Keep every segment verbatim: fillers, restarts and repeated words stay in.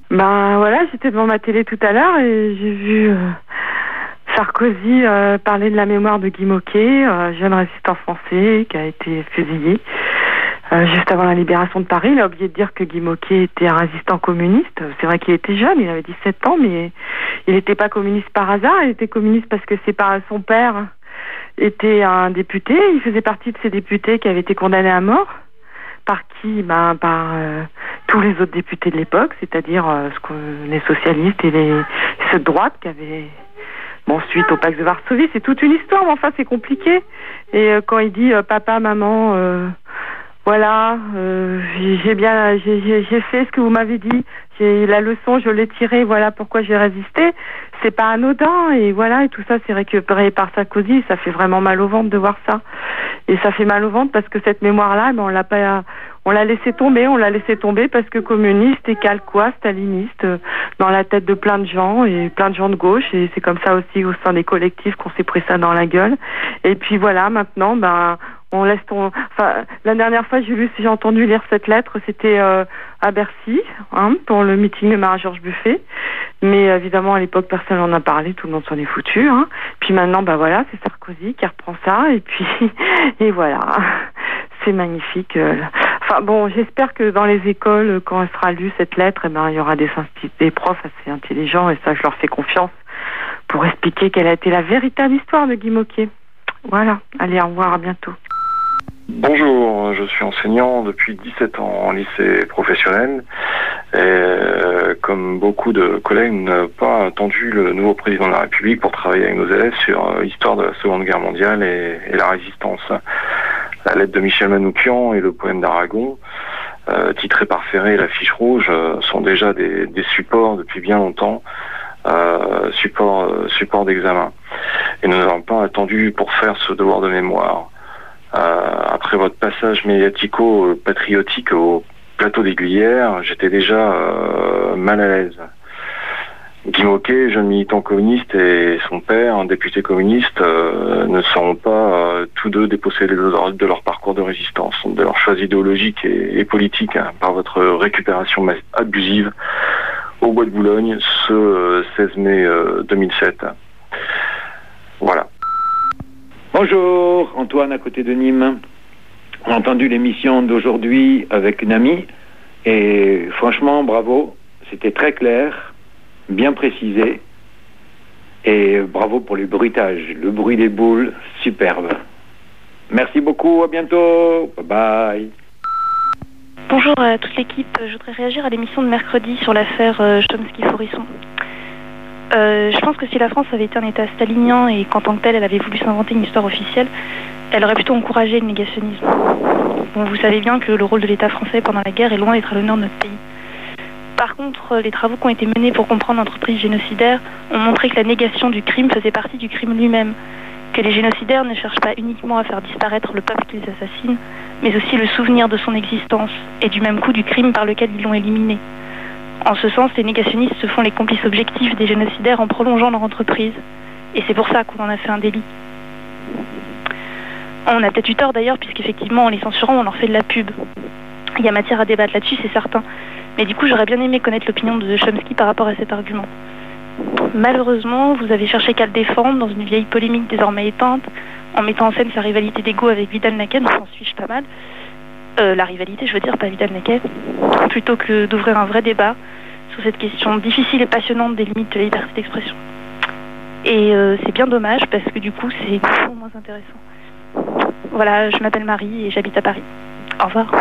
Ben voilà, j'étais devant ma télé tout à l'heure et j'ai vu euh, Sarkozy euh, parler de la mémoire de Guy Môquet, euh, jeune résistant français qui a été fusillé euh, juste avant la libération de Paris. Il a oublié de dire que Guy Môquet était un résistant communiste. C'est vrai qu'il était jeune, il avait dix-sept ans, mais il n'était pas communiste par hasard. Il était communiste parce que ses par- son père était un député. Il faisait partie de ces députés qui avaient été condamnés à mort. Par qui? Ben, par euh, tous les autres députés de l'époque, c'est-à-dire euh, ce qu'on est socialistes et les ceux de droite qui avaient... Bon, suite au pacte de Varsovie, c'est toute une histoire, mais enfin, c'est compliqué. Et euh, quand il dit euh, papa, maman, euh, voilà, euh, j'ai bien, j'ai, j'ai, j'ai fait ce que vous m'avez dit, j'ai la leçon, je l'ai tirée, voilà pourquoi j'ai résisté. C'est pas anodin, et voilà, et tout ça, c'est récupéré par Sarkozy, et ça fait vraiment mal au ventre de voir ça. Et ça fait mal au ventre parce que cette mémoire-là, ben, on l'a pas, on l'a laissé tomber, on l'a laissé tomber parce que communiste et calquois, staliniste, euh, dans la tête de plein de gens et plein de gens de gauche, et c'est comme ça aussi au sein des collectifs qu'on s'est pris ça dans la gueule. Et puis voilà, maintenant, ben, on laisse ton... Enfin, la dernière fois, j'ai lu, si j'ai entendu lire cette lettre, c'était euh, à Bercy, hein, pour le meeting de Marie-Georges Buffet. Mais évidemment, à l'époque, personne n'en a parlé, tout le monde s'en est foutu. Hein. Puis maintenant, ben voilà, c'est Sarkozy qui reprend ça, et puis, et voilà, c'est magnifique. Enfin bon, j'espère que dans les écoles, quand elle sera lue, cette lettre, eh ben, il y aura des, des profs assez intelligents, et ça, je leur fais confiance, pour expliquer quelle a été la véritable histoire de Guy Môquet. Voilà, allez, au revoir, à bientôt. Bonjour, je suis enseignant depuis dix-sept ans en lycée professionnel et euh, comme beaucoup de collègues, n'a pas attendu le nouveau président de la République pour travailler avec nos élèves sur euh, l'histoire de la Seconde Guerre mondiale et, et la résistance. La lettre de Michel Manoukian et le poème d'Aragon, euh, titré par Ferré et la fiche rouge, euh, sont déjà des, des supports depuis bien longtemps, euh, supports euh, support d'examen. Et nous n'avons pas attendu pour faire ce devoir de mémoire. Euh, après votre passage médiatico-patriotique au plateau d'Aiguillère, j'étais déjà euh, mal à l'aise. Guy Môquet, jeune militant communiste, et son père, un député communiste, euh, ne seront pas euh, tous deux dépossédés de leur, de leur parcours de résistance, de leur choix idéologique et, et politique, hein, par votre récupération abusive au Bois de Boulogne ce euh, seize mai euh, deux mille sept. Voilà. Bonjour, Antoine à côté de Nîmes. On a entendu l'émission d'aujourd'hui avec une amie et franchement bravo, c'était très clair, bien précisé et bravo pour le bruitage, le bruit des boules, superbe. Merci beaucoup, à bientôt, bye bye. Bonjour à toute l'équipe, je voudrais réagir à l'émission de mercredi sur l'affaire euh, Chomsky-Faurisson. Euh, je pense que si la France avait été un État stalinien et qu'en tant que telle elle avait voulu s'inventer une histoire officielle, elle aurait plutôt encouragé le négationnisme. Bon, vous savez bien que le rôle de l'État français pendant la guerre est loin d'être à l'honneur de notre pays. Par contre, les travaux qui ont été menés pour comprendre l'entreprise génocidaire ont montré que la négation du crime faisait partie du crime lui-même, que les génocidaires ne cherchent pas uniquement à faire disparaître le peuple qu'ils assassinent, mais aussi le souvenir de son existence et du même coup du crime par lequel ils l'ont éliminé. En ce sens, les négationnistes se font les complices objectifs des génocidaires en prolongeant leur entreprise. Et c'est pour ça qu'on en a fait un délit. On a peut-être eu tort d'ailleurs, puisqu'effectivement, en les censurant, on leur fait de la pub. Il y a matière à débattre là-dessus, c'est certain. Mais du coup, j'aurais bien aimé connaître l'opinion de Chomsky par rapport à cet argument. Malheureusement, vous avez cherché qu'à le défendre dans une vieille polémique désormais éteinte, en mettant en scène sa rivalité d'ego avec Vidal-Naquet, dont j'en suis pas mal. Euh, la rivalité, je veux dire, pas Vidal-Naquet, plutôt que d'ouvrir un vrai débat sur cette question difficile et passionnante des limites de la liberté d'expression. Et euh, c'est bien dommage, parce que du coup, c'est beaucoup moins intéressant. Voilà, je m'appelle Marie et j'habite à Paris. Au revoir.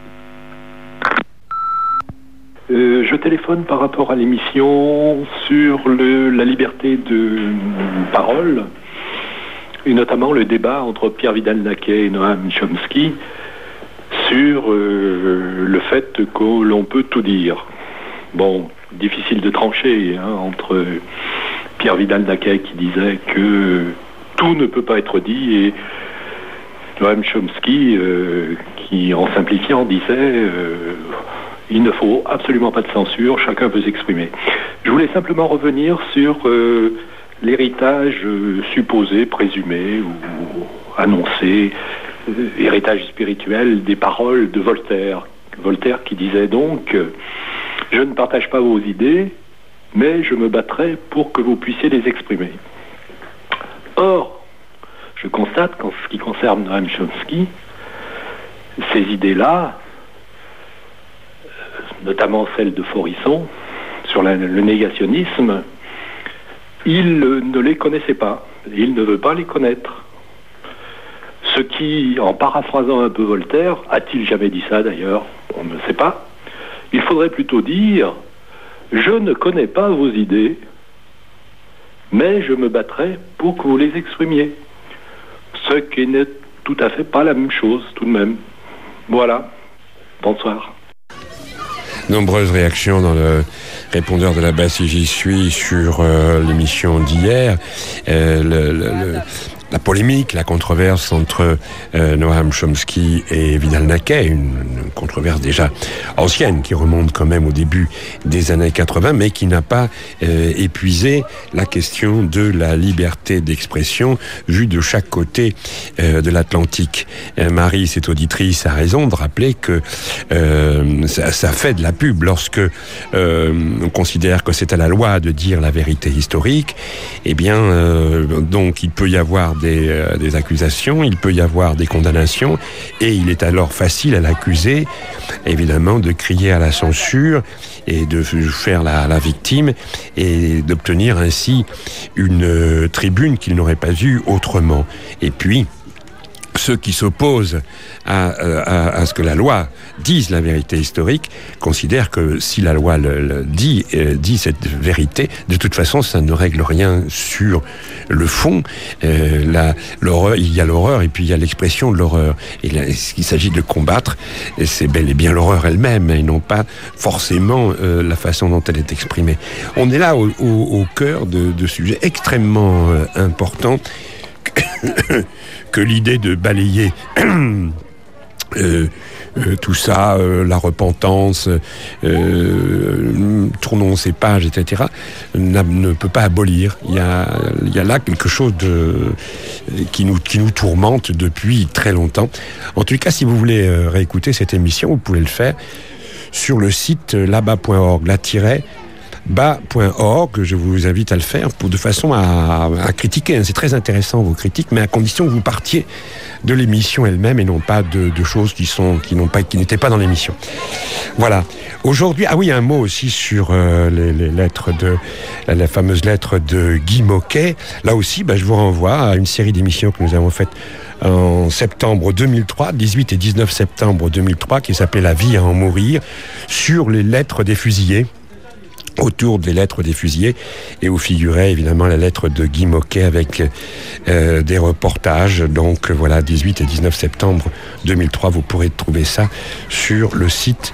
Euh, je téléphone par rapport à l'émission sur le, la liberté de parole, et notamment le débat entre Pierre Vidal-Naquet et Noam Chomsky sur euh, le fait que l'on peut tout dire. Bon, difficile de trancher hein, entre Pierre Vidal-Naquet qui disait que tout ne peut pas être dit et Noam Chomsky euh, qui, en simplifiant, disait euh, il ne faut absolument pas de censure, chacun peut s'exprimer. Je voulais simplement revenir sur euh, l'héritage euh, supposé, présumé ou annoncé, euh, héritage spirituel des paroles de Voltaire. Voltaire qui disait donc euh, Je ne partage pas vos idées, mais je me battrai pour que vous puissiez les exprimer. Or, je constate qu'en ce qui concerne Noam Chomsky, ces idées-là, notamment celle de Faurisson, sur la, le négationnisme, il ne les connaissait pas. Il ne veut pas les connaître. Ce qui, en paraphrasant un peu Voltaire, a-t-il jamais dit ça d'ailleurs? On ne sait pas. Il faudrait plutôt dire « Je ne connais pas vos idées, mais je me battrai pour que vous les exprimiez. » Ce qui n'est tout à fait pas la même chose, tout de même. Voilà. Bonsoir. Nombreuses réactions dans le répondeur de la base si j'y suis sur euh, l'émission d'hier. Euh, le, le, le, la polémique, la controverse entre euh, Noam Chomsky et Vidal Naquet, une, une controverse déjà ancienne qui remonte quand même au début des années quatre-vingts, mais qui n'a pas euh, épuisé la question de la liberté d'expression vue de chaque côté euh, de l'Atlantique. Euh, Marie, cette auditrice, a raison de rappeler que euh, ça, ça fait de la pub lorsque euh, on considère que c'est à la loi de dire la vérité historique. Eh bien, euh, donc il peut y avoir des, euh, des accusations, il peut y avoir des condamnations, et il est alors facile à l'accuser, évidemment, de crier à la censure et de faire la, la victime et d'obtenir ainsi une euh, tribune qu'il n'aurait pas eue autrement. Et puis, ceux qui s'opposent à, à, à ce que la loi dise la vérité historique considèrent que si la loi le, le dit, euh, dit cette vérité, de toute façon, ça ne règle rien sur le fond. Euh, la, l'horreur, il y a l'horreur et puis il y a l'expression de l'horreur. Et là, ce qu'il s'agit de combattre, c'est bel et bien l'horreur elle-même, et non pas forcément euh, la façon dont elle est exprimée. On est là au, au, au cœur de, de sujets extrêmement euh, importants que l'idée de balayer euh, euh, tout ça, euh, la repentance, euh, tournons ces pages, et cetera, ne peut pas abolir. Il y a, il y a là quelque chose de, qui, nous, qui nous tourmente depuis très longtemps. En tout cas, si vous voulez euh, réécouter cette émission, vous pouvez le faire sur le site là-bas point org, là-tiret bas point org, je vous invite à le faire pour, de façon à, à critiquer. C'est très intéressant vos critiques, mais à condition que vous partiez de l'émission elle-même et non pas de, de choses qui sont qui n'ont pas qui n'étaient pas dans l'émission. Voilà. Aujourd'hui, ah oui, un mot aussi sur euh, les, les lettres de la, la fameuse lettre de Guy Môquet. Là aussi, bah, je vous renvoie à une série d'émissions que nous avons faites en septembre deux mille trois, dix-huit et dix-neuf septembre deux mille trois, qui s'appelait La vie à en mourir, sur les lettres des fusillés, autour des lettres des fusillés, et où figurait évidemment la lettre de Guy Môquet avec euh, des reportages. Donc voilà, dix-huit et dix-neuf septembre deux mille trois, vous pourrez trouver ça sur le site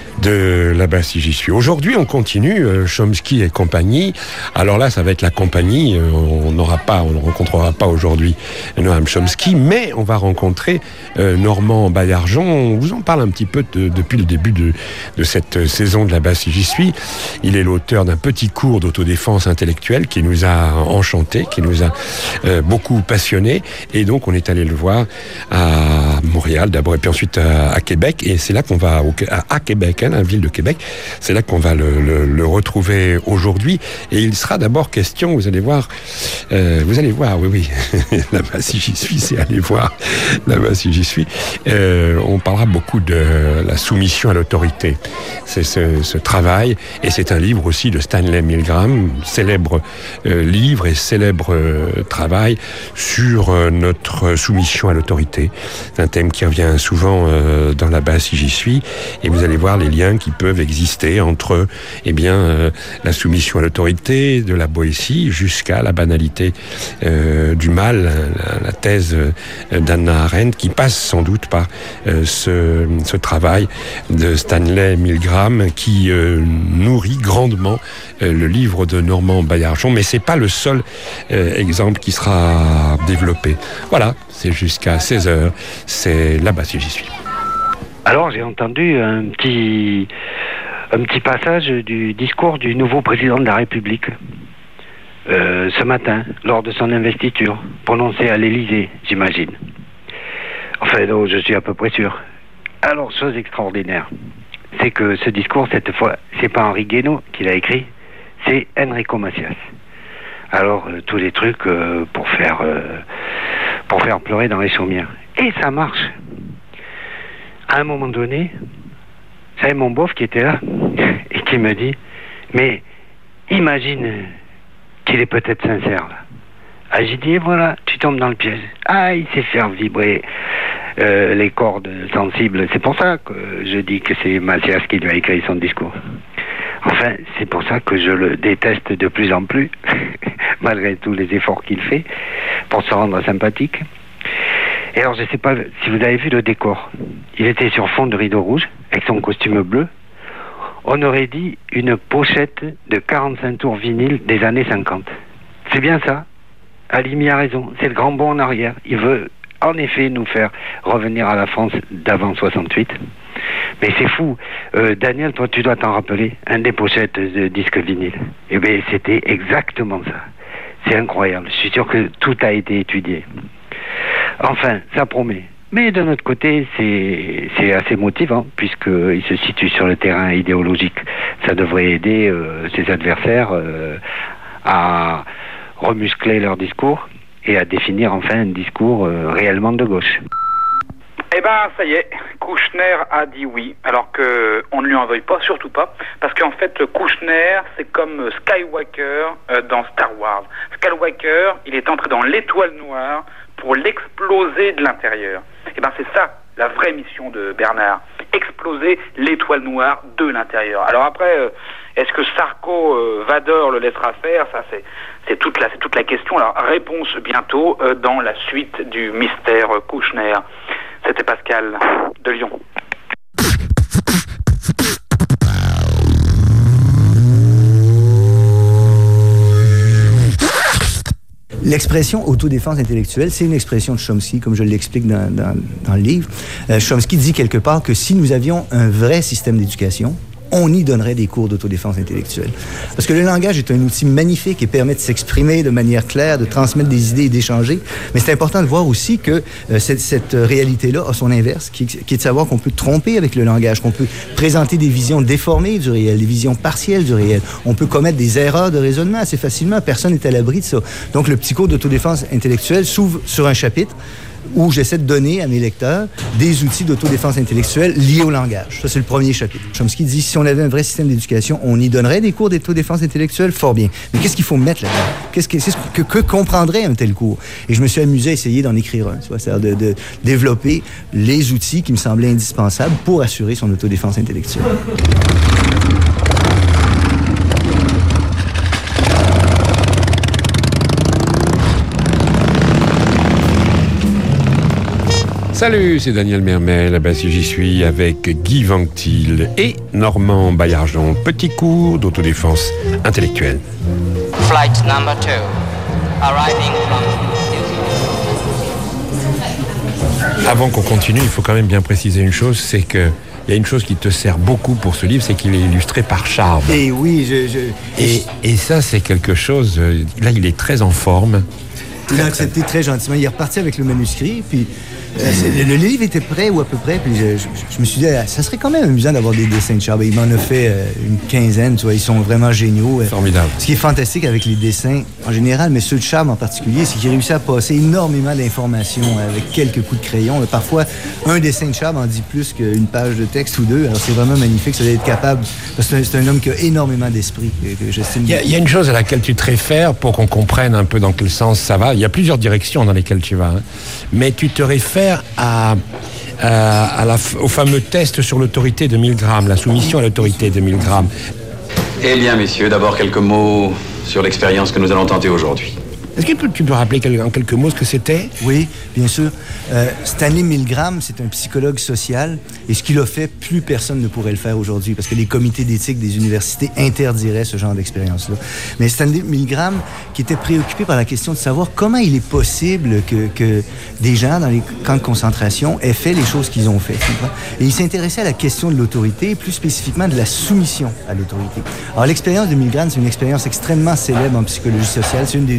de là-bas si j'y suis. Aujourd'hui, on continue, euh, Chomsky et compagnie. Alors là, ça va être la compagnie. Euh, on n'aura pas, on ne rencontrera pas aujourd'hui Noam Chomsky, mais on va rencontrer euh, Normand Baillargeon. On vous en parle un petit peu de, depuis le début de, de cette saison de là-bas si j'y suis. Il est l'auteur d'un petit cours d'autodéfense intellectuelle qui nous a enchantés, qui nous a euh, beaucoup passionnés. Et donc, on est allé le voir à Montréal d'abord, et puis ensuite à, à Québec. Et c'est là qu'on va au, à, à Québec, la ville de Québec. C'est là qu'on va le, le, le retrouver aujourd'hui. Et il sera d'abord question, vous allez voir, euh, vous allez voir, oui, oui, là-bas si j'y suis, c'est aller voir, là-bas si j'y suis. Euh, on parlera beaucoup de la soumission à l'autorité. C'est ce, ce travail, et c'est un livre aussi de Stanley Milgram, célèbre euh, livre et célèbre euh, travail sur euh, notre soumission à l'autorité. C'est un thème qui revient souvent euh, dans là-bas si j'y suis, et vous allez voir les liens qui peuvent exister entre eh bien, euh, la soumission à l'autorité, de la Boétie, jusqu'à la banalité euh, du mal, la, la thèse euh, d'Hannah Arendt, qui passe sans doute par euh, ce, ce travail de Stanley Milgram, qui euh, nourrit grandement euh, le livre de Normand Baillargeon, mais c'est pas le seul euh, exemple qui sera développé. Voilà, c'est jusqu'à seize heures, c'est là-bas si j'y suis. Alors, j'ai entendu un petit, un petit passage du discours du nouveau président de la République euh, ce matin, lors de son investiture, prononcé à l'Élysée, j'imagine. Enfin, donc, je suis à peu près sûr. Alors, chose extraordinaire. c'est que ce discours, cette fois, c'est pas Henri Guénaud qui l'a écrit, c'est Enrico Macias. Alors, euh, tous les trucs euh, pour faire euh, pour faire pleurer dans les chaumières. Et ça marche. À un moment donné, c'est mon beauf qui était là et qui me dit, mais imagine qu'il est peut-être sincère, là. Ah, j'ai dit, voilà, tu tombes dans le piège. Ah, il sait faire vibrer euh, les cordes sensibles. C'est pour ça que je dis que c'est Macias qui lui a écrit son discours. Enfin, c'est pour ça que je le déteste de plus en plus, malgré tous les efforts qu'il fait pour se rendre sympathique. Et alors, je ne sais pas si vous avez vu le décor. Il était sur fond de rideau rouge, avec son costume bleu. On aurait dit une pochette de quarante-cinq tours vinyle des années cinquante. C'est bien ça. Halimi a raison, c'est le grand bond en arrière. Il veut en effet nous faire revenir à la France d'avant soixante-huit. Mais c'est fou. Euh, Daniel, toi tu dois t'en rappeler, un des pochettes de disques vinyle. Eh bien c'était exactement ça. C'est incroyable. Je suis sûr que tout a été étudié. Enfin, ça promet. Mais d'un autre côté, c'est, c'est assez motivant, puisqu'il se situe sur le terrain idéologique. Ça devrait aider euh, ses adversaires euh, à remuscler leur discours et à définir enfin un discours euh, réellement de gauche. Eh ben, ça y est, Kouchner a dit oui, alors que on ne lui en veuille pas, surtout pas, parce qu'en fait, Kouchner, c'est comme Skywalker euh, dans Star Wars. Skywalker, il est entré dans l'étoile noire pour l'exploser de l'intérieur. Eh ben, c'est ça, la vraie mission de Bernard, exploser l'étoile noire de l'intérieur. Alors après, euh, est-ce que Sarko euh, Vador le laissera faire? Ça, c'est, c'est, toute la, c'est toute la question. Alors, réponse bientôt euh, dans la suite du mystère euh, Kouchner. C'était Pascal de Lyon. L'expression autodéfense intellectuelle, c'est une expression de Chomsky, comme je l'explique dans, dans, dans le livre. Euh, Chomsky dit quelque part que si nous avions un vrai système d'éducation, on y donnerait des cours d'autodéfense intellectuelle. Parce que le langage est un outil magnifique et permet de s'exprimer de manière claire, de transmettre des idées et d'échanger. Mais c'est important de voir aussi que euh, cette, cette réalité-là a son inverse, qui, qui est de savoir qu'on peut tromper avec le langage, qu'on peut présenter des visions déformées du réel, des visions partielles du réel. On peut commettre des erreurs de raisonnement assez facilement. Personne n'est à l'abri de ça. Donc, le petit cours d'autodéfense intellectuelle s'ouvre sur un chapitre où j'essaie de donner à mes lecteurs des outils d'autodéfense intellectuelle liés au langage. Ça, c'est le premier chapitre. Chomsky dit, si on avait un vrai système d'éducation, on y donnerait des cours d'autodéfense intellectuelle, fort bien. Mais qu'est-ce qu'il faut mettre là-dedans? Qu'est-ce que, qu'est-ce que, que comprendrait un tel cours? Et je me suis amusé à essayer d'en écrire un, tu vois, c'est-à-dire de, de développer les outils qui me semblaient indispensables pour assurer son autodéfense intellectuelle. Salut, c'est Daniel Mermel, bah, si j'y suis avec Guy Vanctil et Normand Baillargeon. Petit cours d'autodéfense intellectuelle. Flight number two, arriving from... Avant qu'on continue, il faut quand même bien préciser une chose, c'est que il y a une chose qui te sert beaucoup pour ce livre, c'est qu'il est illustré par Charb. Et oui, je... je... Et, et ça, c'est quelque chose... Là, il est très en forme. Il a accepté très gentiment. Il est reparti avec le manuscrit, puis... Euh, le, le livre était prêt ou à peu près, puis je, je, je me suis dit, ça serait quand même amusant d'avoir des dessins de Charb. Il m'en a fait euh, une quinzaine, tu vois, ils sont vraiment géniaux. Formidable. Ce qui est fantastique avec les dessins en général, mais ceux de Charb en particulier, c'est qu'il réussit à passer énormément d'informations avec quelques coups de crayon. Parfois, un dessin de Charb en dit plus qu'une page de texte ou deux. Alors c'est vraiment magnifique, ça doit être capable, parce que c'est un, c'est un homme qui a énormément d'esprit, que, que j'estime. Il y, a, il y a une chose à laquelle tu te réfères pour qu'on comprenne un peu dans quel sens ça va. Il y a plusieurs directions dans lesquelles tu vas, hein. Mais tu te réfères à À, à la, au fameux test sur l'autorité de Milgram, la soumission à l'autorité de Milgram. Eh bien, messieurs, d'abord quelques mots sur l'expérience que nous allons tenter aujourd'hui. Est-ce que tu peux rappeler en quelques mots ce que c'était? Oui, bien sûr. Euh, Stanley Milgram, c'est un psychologue social, et ce qu'il a fait, plus personne ne pourrait le faire aujourd'hui, parce que les comités d'éthique des universités interdiraient ce genre d'expérience-là. Mais Stanley Milgram, qui était préoccupé par la question de savoir comment il est possible que, que des gens dans les camps de concentration aient fait les choses qu'ils ont fait. Et il s'intéressait à la question de l'autorité, et plus spécifiquement de la soumission à l'autorité. Alors, l'expérience de Milgram, c'est une expérience extrêmement célèbre en psychologie sociale. C'est une des deux ou trois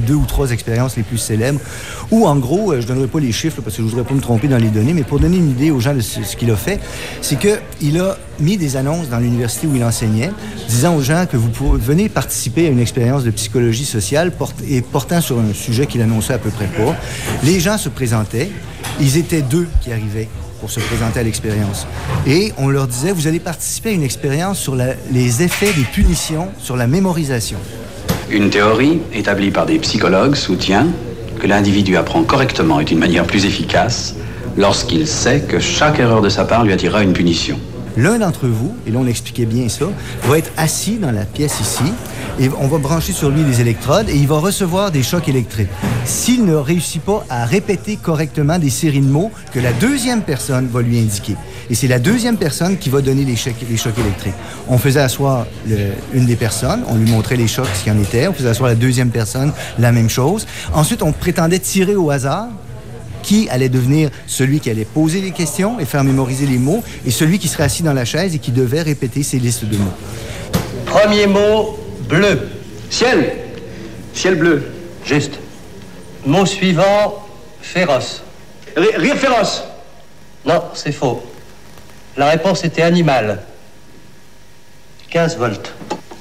trois expériences les plus célèbres, où en gros, je ne donnerai pas les chiffres parce que je ne voudrais pas me tromper dans les données, mais pour donner une idée aux gens de ce, ce qu'il a fait, c'est qu'il a mis des annonces dans l'université où il enseignait, disant aux gens que vous pouvez venir participer à une expérience de psychologie sociale port- et portant sur un sujet qu'il annonçait à peu près pas. Les gens se présentaient, ils étaient deux qui arrivaient pour se présenter à l'expérience. Et on leur disait, vous allez participer à une expérience sur la, les effets des punitions sur la mémorisation. Une théorie établie par des psychologues soutient que l'individu apprend correctement et d'une manière plus efficace lorsqu'il sait que chaque erreur de sa part lui attirera une punition. L'un d'entre vous, et là on expliquait bien ça, va être assis dans la pièce ici, et on va brancher sur lui des électrodes, et il va recevoir des chocs électriques. S'il ne réussit pas à répéter correctement des séries de mots que la deuxième personne va lui indiquer. Et c'est la deuxième personne qui va donner les chocs, les chocs électriques. On faisait asseoir le, une des personnes, on lui montrait les chocs, ce qu'il y en était, on faisait asseoir la deuxième personne, la même chose. Ensuite, on prétendait tirer au hasard qui allait devenir celui qui allait poser les questions et faire mémoriser les mots, et celui qui serait assis dans la chaise et qui devait répéter ces listes de mots. Premier mot, bleu. Ciel. Ciel bleu. Juste. Mot suivant, féroce. R- rire féroce. Non, c'est faux. La réponse était animal. quinze volts.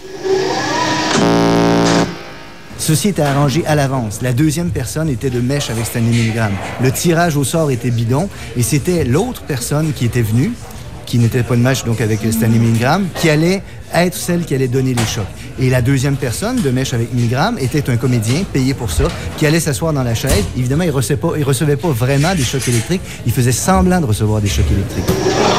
Ceci était arrangé à l'avance. La deuxième personne était de mèche avec Stanley Milgram. Le tirage au sort était bidon, et c'était l'autre personne qui était venue, qui n'était pas de mèche donc avec Stanley Milgram, qui allait être celle qui allait donner les chocs. Et la deuxième personne de mèche avec Milgram était un comédien payé pour ça, qui allait s'asseoir dans la chaise. Évidemment, il recevait pas, il recevait pas vraiment des chocs électriques, il faisait semblant de recevoir des chocs électriques.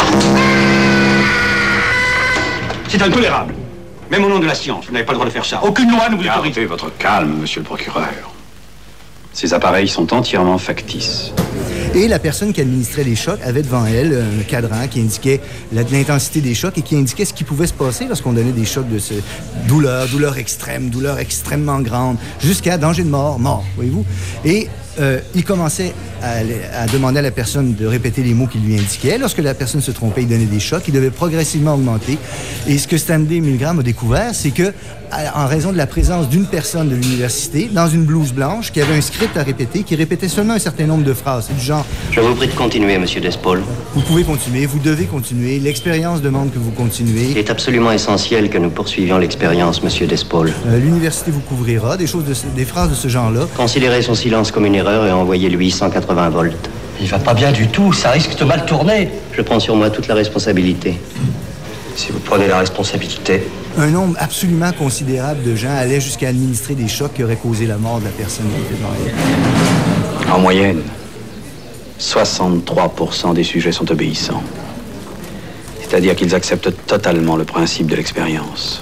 C'est intolérable. Même au nom de la science, vous n'avez pas le droit de faire ça. Aucune loi ne vous autorise. Gardez votre calme, monsieur le procureur. Ces appareils sont entièrement factices. Et la personne qui administrait les chocs avait devant elle un cadran qui indiquait la, l'intensité des chocs et qui indiquait ce qui pouvait se passer lorsqu'on donnait des chocs de ce, douleur, douleur extrême, douleur extrêmement grande, jusqu'à danger de mort, mort, voyez-vous. Et euh, il commençait à, à demander à la personne de répéter les mots qu'il lui indiquait. Lorsque la personne se trompait, il donnait des chocs. Il devait progressivement augmenter. Et ce que Stanley Milgram a découvert, c'est que, en raison de la présence d'une personne de l'université, dans une blouse blanche, qui avait un script à répéter, qui répétait seulement un certain nombre de phrases. C'est du genre... Je vous prie de continuer, monsieur Despaul. Vous pouvez continuer, vous devez continuer. L'expérience demande que vous continuez. Il est absolument essentiel que nous poursuivions l'expérience, monsieur Despaul. Euh, l'université vous couvrira. Des choses, de, des phrases de ce genre-là. Considérez son silence comme une erreur et envoyez-lui cent quatre-vingts volts. Il va pas bien du tout, ça risque de mal tourner. Je prends sur moi toute la responsabilité. Si vous prenez la responsabilité... Un nombre absolument considérable de gens allaient jusqu'à administrer des chocs qui auraient causé la mort de la personne qui était devant elle. En moyenne, soixante-trois pour cent des sujets sont obéissants. C'est-à-dire qu'ils acceptent totalement le principe de l'expérience.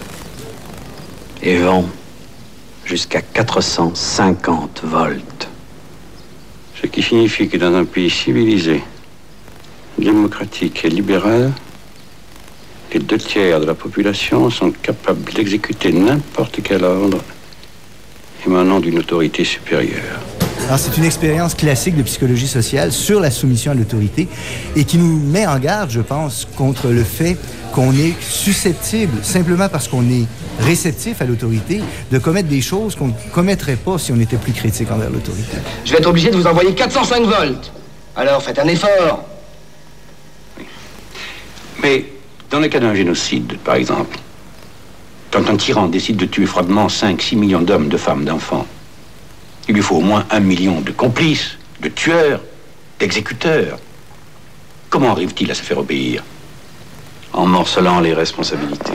Et vont jusqu'à quatre cent cinquante volts. Ce qui signifie que dans un pays civilisé, démocratique et libéral, les deux tiers de la population sont capables d'exécuter n'importe quel ordre émanant d'une autorité supérieure. Alors, c'est une expérience classique de psychologie sociale sur la soumission à l'autorité et qui nous met en garde, je pense, contre le fait qu'on est susceptible, simplement parce qu'on est réceptif à l'autorité, de commettre des choses qu'on ne commettrait pas si on était plus critique envers l'autorité. Je vais être obligé de vous envoyer quatre cent cinq volts. Alors, faites un effort. Oui. Mais dans le cas d'un génocide, par exemple, quand un tyran décide de tuer froidement cinq six millions d'hommes, de femmes, d'enfants, il lui faut au moins un million de complices, de tueurs, d'exécuteurs. Comment arrive-t-il à se faire obéir? En morcelant les responsabilités.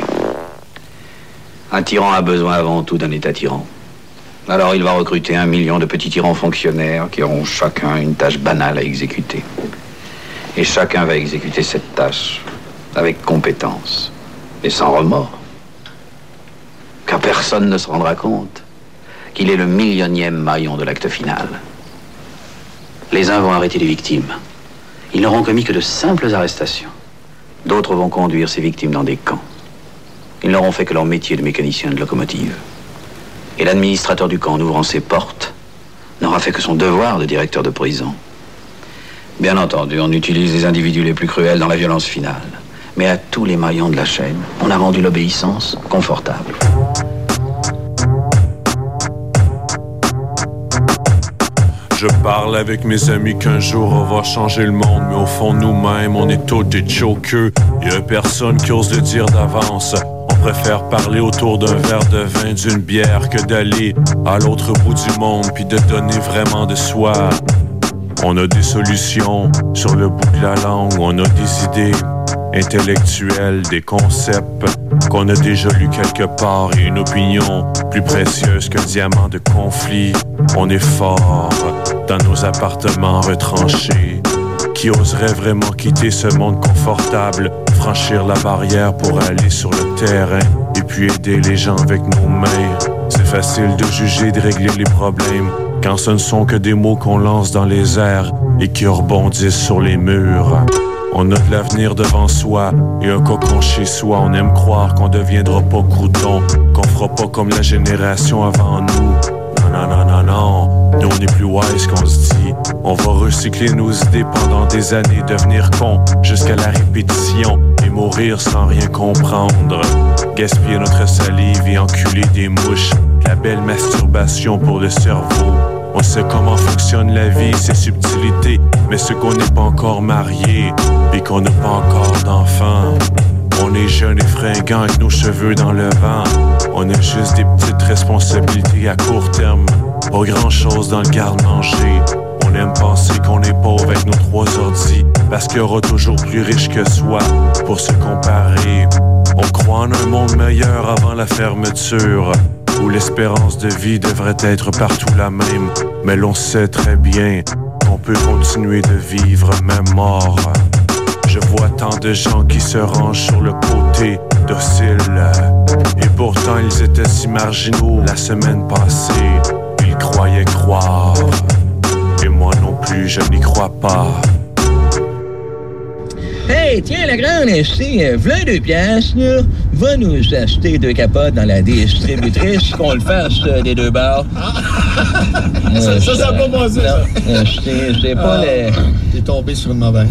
Un tyran a besoin avant tout d'un État tyran. Alors il va recruter un million de petits tyrans fonctionnaires qui auront chacun une tâche banale à exécuter. Et chacun va exécuter cette tâche avec compétence et sans remords. Car personne ne se rendra compte qu'il est le millionième maillon de l'acte final. Les uns vont arrêter les victimes. Ils n'auront commis que de simples arrestations. D'autres vont conduire ces victimes dans des camps. Ils n'auront fait que leur métier de mécanicien de locomotive. Et l'administrateur du camp, en ouvrant ses portes, n'aura fait que son devoir de directeur de prison. Bien entendu, on utilise les individus les plus cruels dans la violence finale. Mais à tous les maillons de la chaîne, on a rendu l'obéissance confortable. Je parle avec mes amis qu'un jour on va changer le monde, mais au fond nous-mêmes on est tous des jokers. Y'a personne qui ose le dire d'avance. On préfère parler autour d'un verre de vin, d'une bière, que d'aller à l'autre bout du monde puis de donner vraiment de soi. On a des solutions sur le bout de la langue, on a des idées intellectuelles, des concepts qu'on a déjà lus quelque part et une opinion plus précieuse qu'un diamant de conflit. On est fort dans nos appartements retranchés. Qui oserait vraiment quitter ce monde confortable, franchir la barrière pour aller sur le terrain et puis aider les gens avec nos mains? C'est facile de juger, de régler les problèmes quand ce ne sont que des mots qu'on lance dans les airs et qui rebondissent sur les murs. On a de l'avenir devant soi et un cocon chez soi. On aime croire qu'on deviendra pas crouton, qu'on fera pas comme la génération avant nous. Non, non, non, non, nous on est plus wise qu'on se dit. On va recycler nos idées pendant des années, devenir con jusqu'à la répétition et mourir sans rien comprendre. Gaspiller notre salive et enculer des mouches, la belle masturbation pour le cerveau. On sait comment fonctionne la vie, ses subtilités, mais ceux qu'on n'est pas encore mariés et qu'on n'a pas encore d'enfants. On est jeunes et fringants avec nos cheveux dans le vent. On a juste des petites responsabilités à court terme, pas grand chose dans le garde-manger. On aime penser qu'on est pauvre avec nos trois ordis, parce qu'il y aura toujours plus riche que soi pour se comparer. On croit en un monde meilleur avant la fermeture, où l'espérance de vie devrait être partout la même. Mais l'on sait très bien qu'on peut continuer de vivre même mort. Je vois tant de gens qui se rangent sur le côté docile, et pourtant ils étaient si marginaux la semaine passée. Ils croyaient croire, et moi non plus je n'y crois pas. Hey, tiens, la grande, c'est v'là deux piastres, là. Va nous acheter deux capotes dans la distributrice, qu'on le fasse euh, des deux bars. Euh, ça, ça, ça n'a pas passé, ça. Euh, c'est pas ah, les... T'es tombé sur une mauvaise.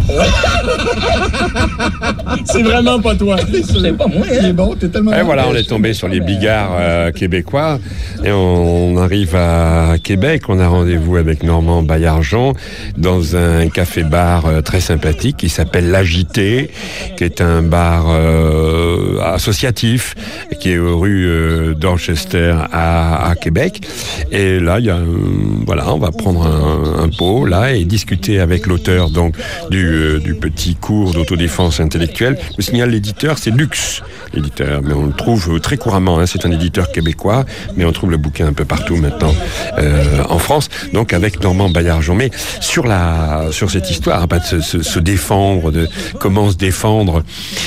C'est vraiment pas toi. C'est pas moi, hein. C'est bon, t'es tellement... Et voilà, on est tombé sur les bigards euh, québécois. Et on arrive à Québec. On a rendez-vous avec Normand Baillargeon dans un café-bar euh, très sympathique qui s'appelle L'Agité, qui est un bar euh, associatif qui est rue euh, Dorchester à, à Québec. Et là, il y a, euh, voilà, on va prendre un, un pot là et discuter avec l'auteur donc du, euh, du petit cours d'autodéfense intellectuelle. Je signale l'éditeur, c'est Luxe, l'éditeur, mais on le trouve très couramment. Hein, c'est un éditeur québécois, mais on trouve le bouquin un peu partout maintenant euh, en France. Donc avec Normand Baillargeon. Mais sur la, sur cette histoire, hein, de se, se, se défendre, de comment se défendre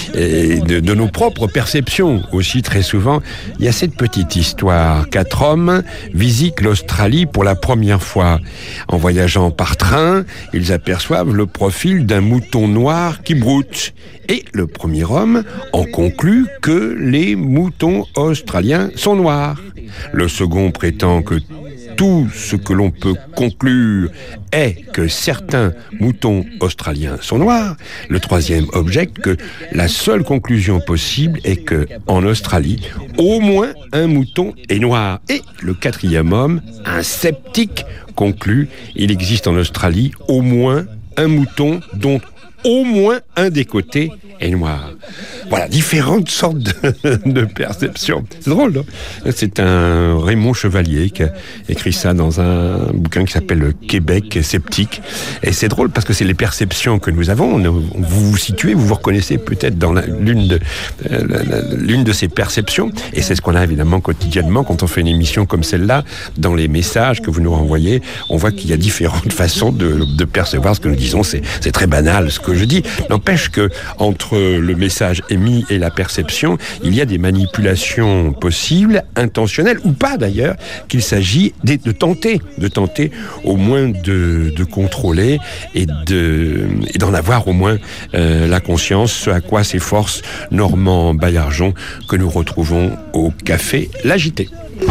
et de, de nos propres perceptions aussi très souvent. Il y a cette petite histoire. Quatre hommes visitent l'Australie pour la première fois. En voyageant par train, ils aperçoivent le profil d'un mouton noir qui broute. Et le premier homme en conclut que les moutons australiens sont noirs. Le second prétend que tout ce que l'on peut conclure est que certains moutons australiens sont noirs. Le troisième objecte que la seule conclusion possible est que, en Australie, au moins un mouton est noir. Et le quatrième homme, un sceptique, conclut il existe en Australie au moins un mouton dont au moins un des côtés est noir. Voilà, différentes sortes de, de perceptions. C'est drôle, non? C'est un Raymond Chevalier qui a écrit ça dans un bouquin qui s'appelle Québec sceptique. Et c'est drôle parce que c'est les perceptions que nous avons. Vous vous situez, vous vous reconnaissez peut-être dans la, l'une, de, euh, la, la, l'une de ces perceptions. Et c'est ce qu'on a évidemment quotidiennement quand on fait une émission comme celle-là. Dans les messages que vous nous renvoyez, on voit qu'il y a différentes façons de, de percevoir ce que nous disons. C'est, c'est très banal ce que je dis. N'empêche que entre le message émis et la perception, il y a des manipulations possibles, intentionnelles ou pas d'ailleurs, qu'il s'agit de, de tenter, de tenter au moins de, de contrôler et, de, et d'en avoir au moins euh, la conscience, ce à quoi s'efforce Normand Baillargeon que nous retrouvons au café L'Agité.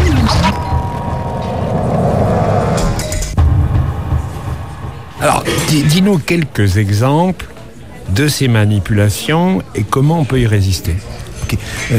Alors, dis-nous quelques exemples de ces manipulations et comment on peut y résister. OK. Euh,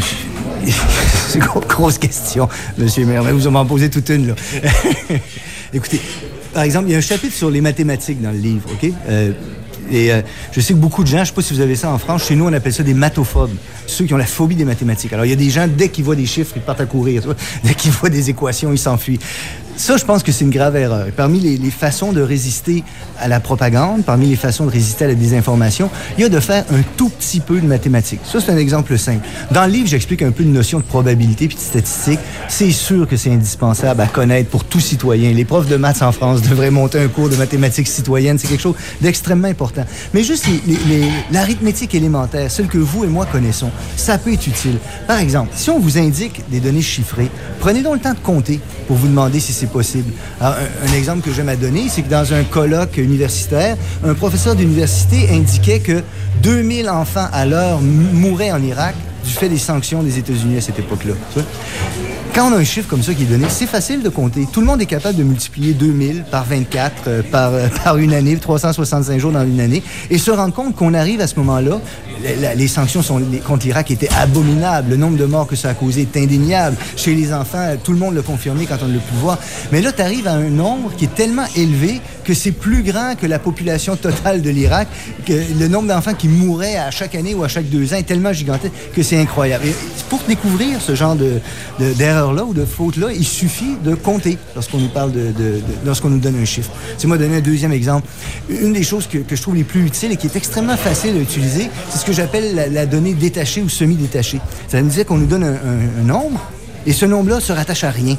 c'est une grosse question, monsieur le maire. Vous m'en posez toute une, là. Écoutez, par exemple, il y a un chapitre sur les mathématiques dans le livre, OK? Euh, Et euh, je sais que beaucoup de gens, je ne sais pas si vous avez ça en France, chez nous, on appelle ça des mathophobes. Ceux qui ont la phobie des mathématiques. Alors, il y a des gens, dès qu'ils voient des chiffres, ils partent à courir. Tu vois? Dès qu'ils voient des équations, ils s'enfuient. Ça, je pense que c'est une grave erreur. Parmi les, les façons de résister à la propagande, parmi les façons de résister à la désinformation, il y a de faire un tout petit peu de mathématiques. Ça, c'est un exemple simple. Dans le livre, j'explique un peu une notion de probabilité puis de statistique. C'est sûr que c'est indispensable à connaître pour tout citoyen. Les profs de maths en France devraient monter un cours de mathématiques citoyennes. C'est quelque chose d'extrêmement important. Mais juste les, les, les, l'arithmétique élémentaire, celle que vous et moi connaissons, ça peut être utile. Par exemple, si on vous indique des données chiffrées, prenez donc le temps de compter pour vous demander si c'est possible. Alors, un, un exemple que j'aime à donner, c'est que dans un colloque universitaire, un professeur d'université indiquait que deux mille enfants à l'heure m- mouraient en Irak du fait des sanctions des États-Unis à cette époque-là. Tu vois? Quand on a un chiffre comme ça qui est donné, c'est facile de compter. Tout le monde est capable de multiplier deux mille par vingt-quatre, euh, par, euh, par une année, trois cent soixante-cinq jours dans une année, et se rendre compte qu'on arrive à ce moment-là, la, les sanctions sont, les, contre l'Irak étaient abominables, le nombre de morts que ça a causé est indéniable. Chez les enfants, tout le monde l'a confirmé quand on l'a pu voir. Mais là, tu arrives à un nombre qui est tellement élevé que c'est plus grand que la population totale de l'Irak, que le nombre d'enfants qui mouraient à chaque année ou à chaque deux ans est tellement gigantesque que c'est incroyable. Et pour découvrir ce genre de, de, d'erreur-là ou de faute-là, il suffit de compter lorsqu'on nous parle de, de, de lorsqu'on nous donne un chiffre. C'est moi donner un deuxième exemple. Une des choses que, que je trouve les plus utiles et qui est extrêmement facile à utiliser, c'est ce que j'appelle la, la donnée détachée ou semi-détachée. Ça nous dit qu'on nous donne un, un, un nombre et ce nombre-là se rattache à rien.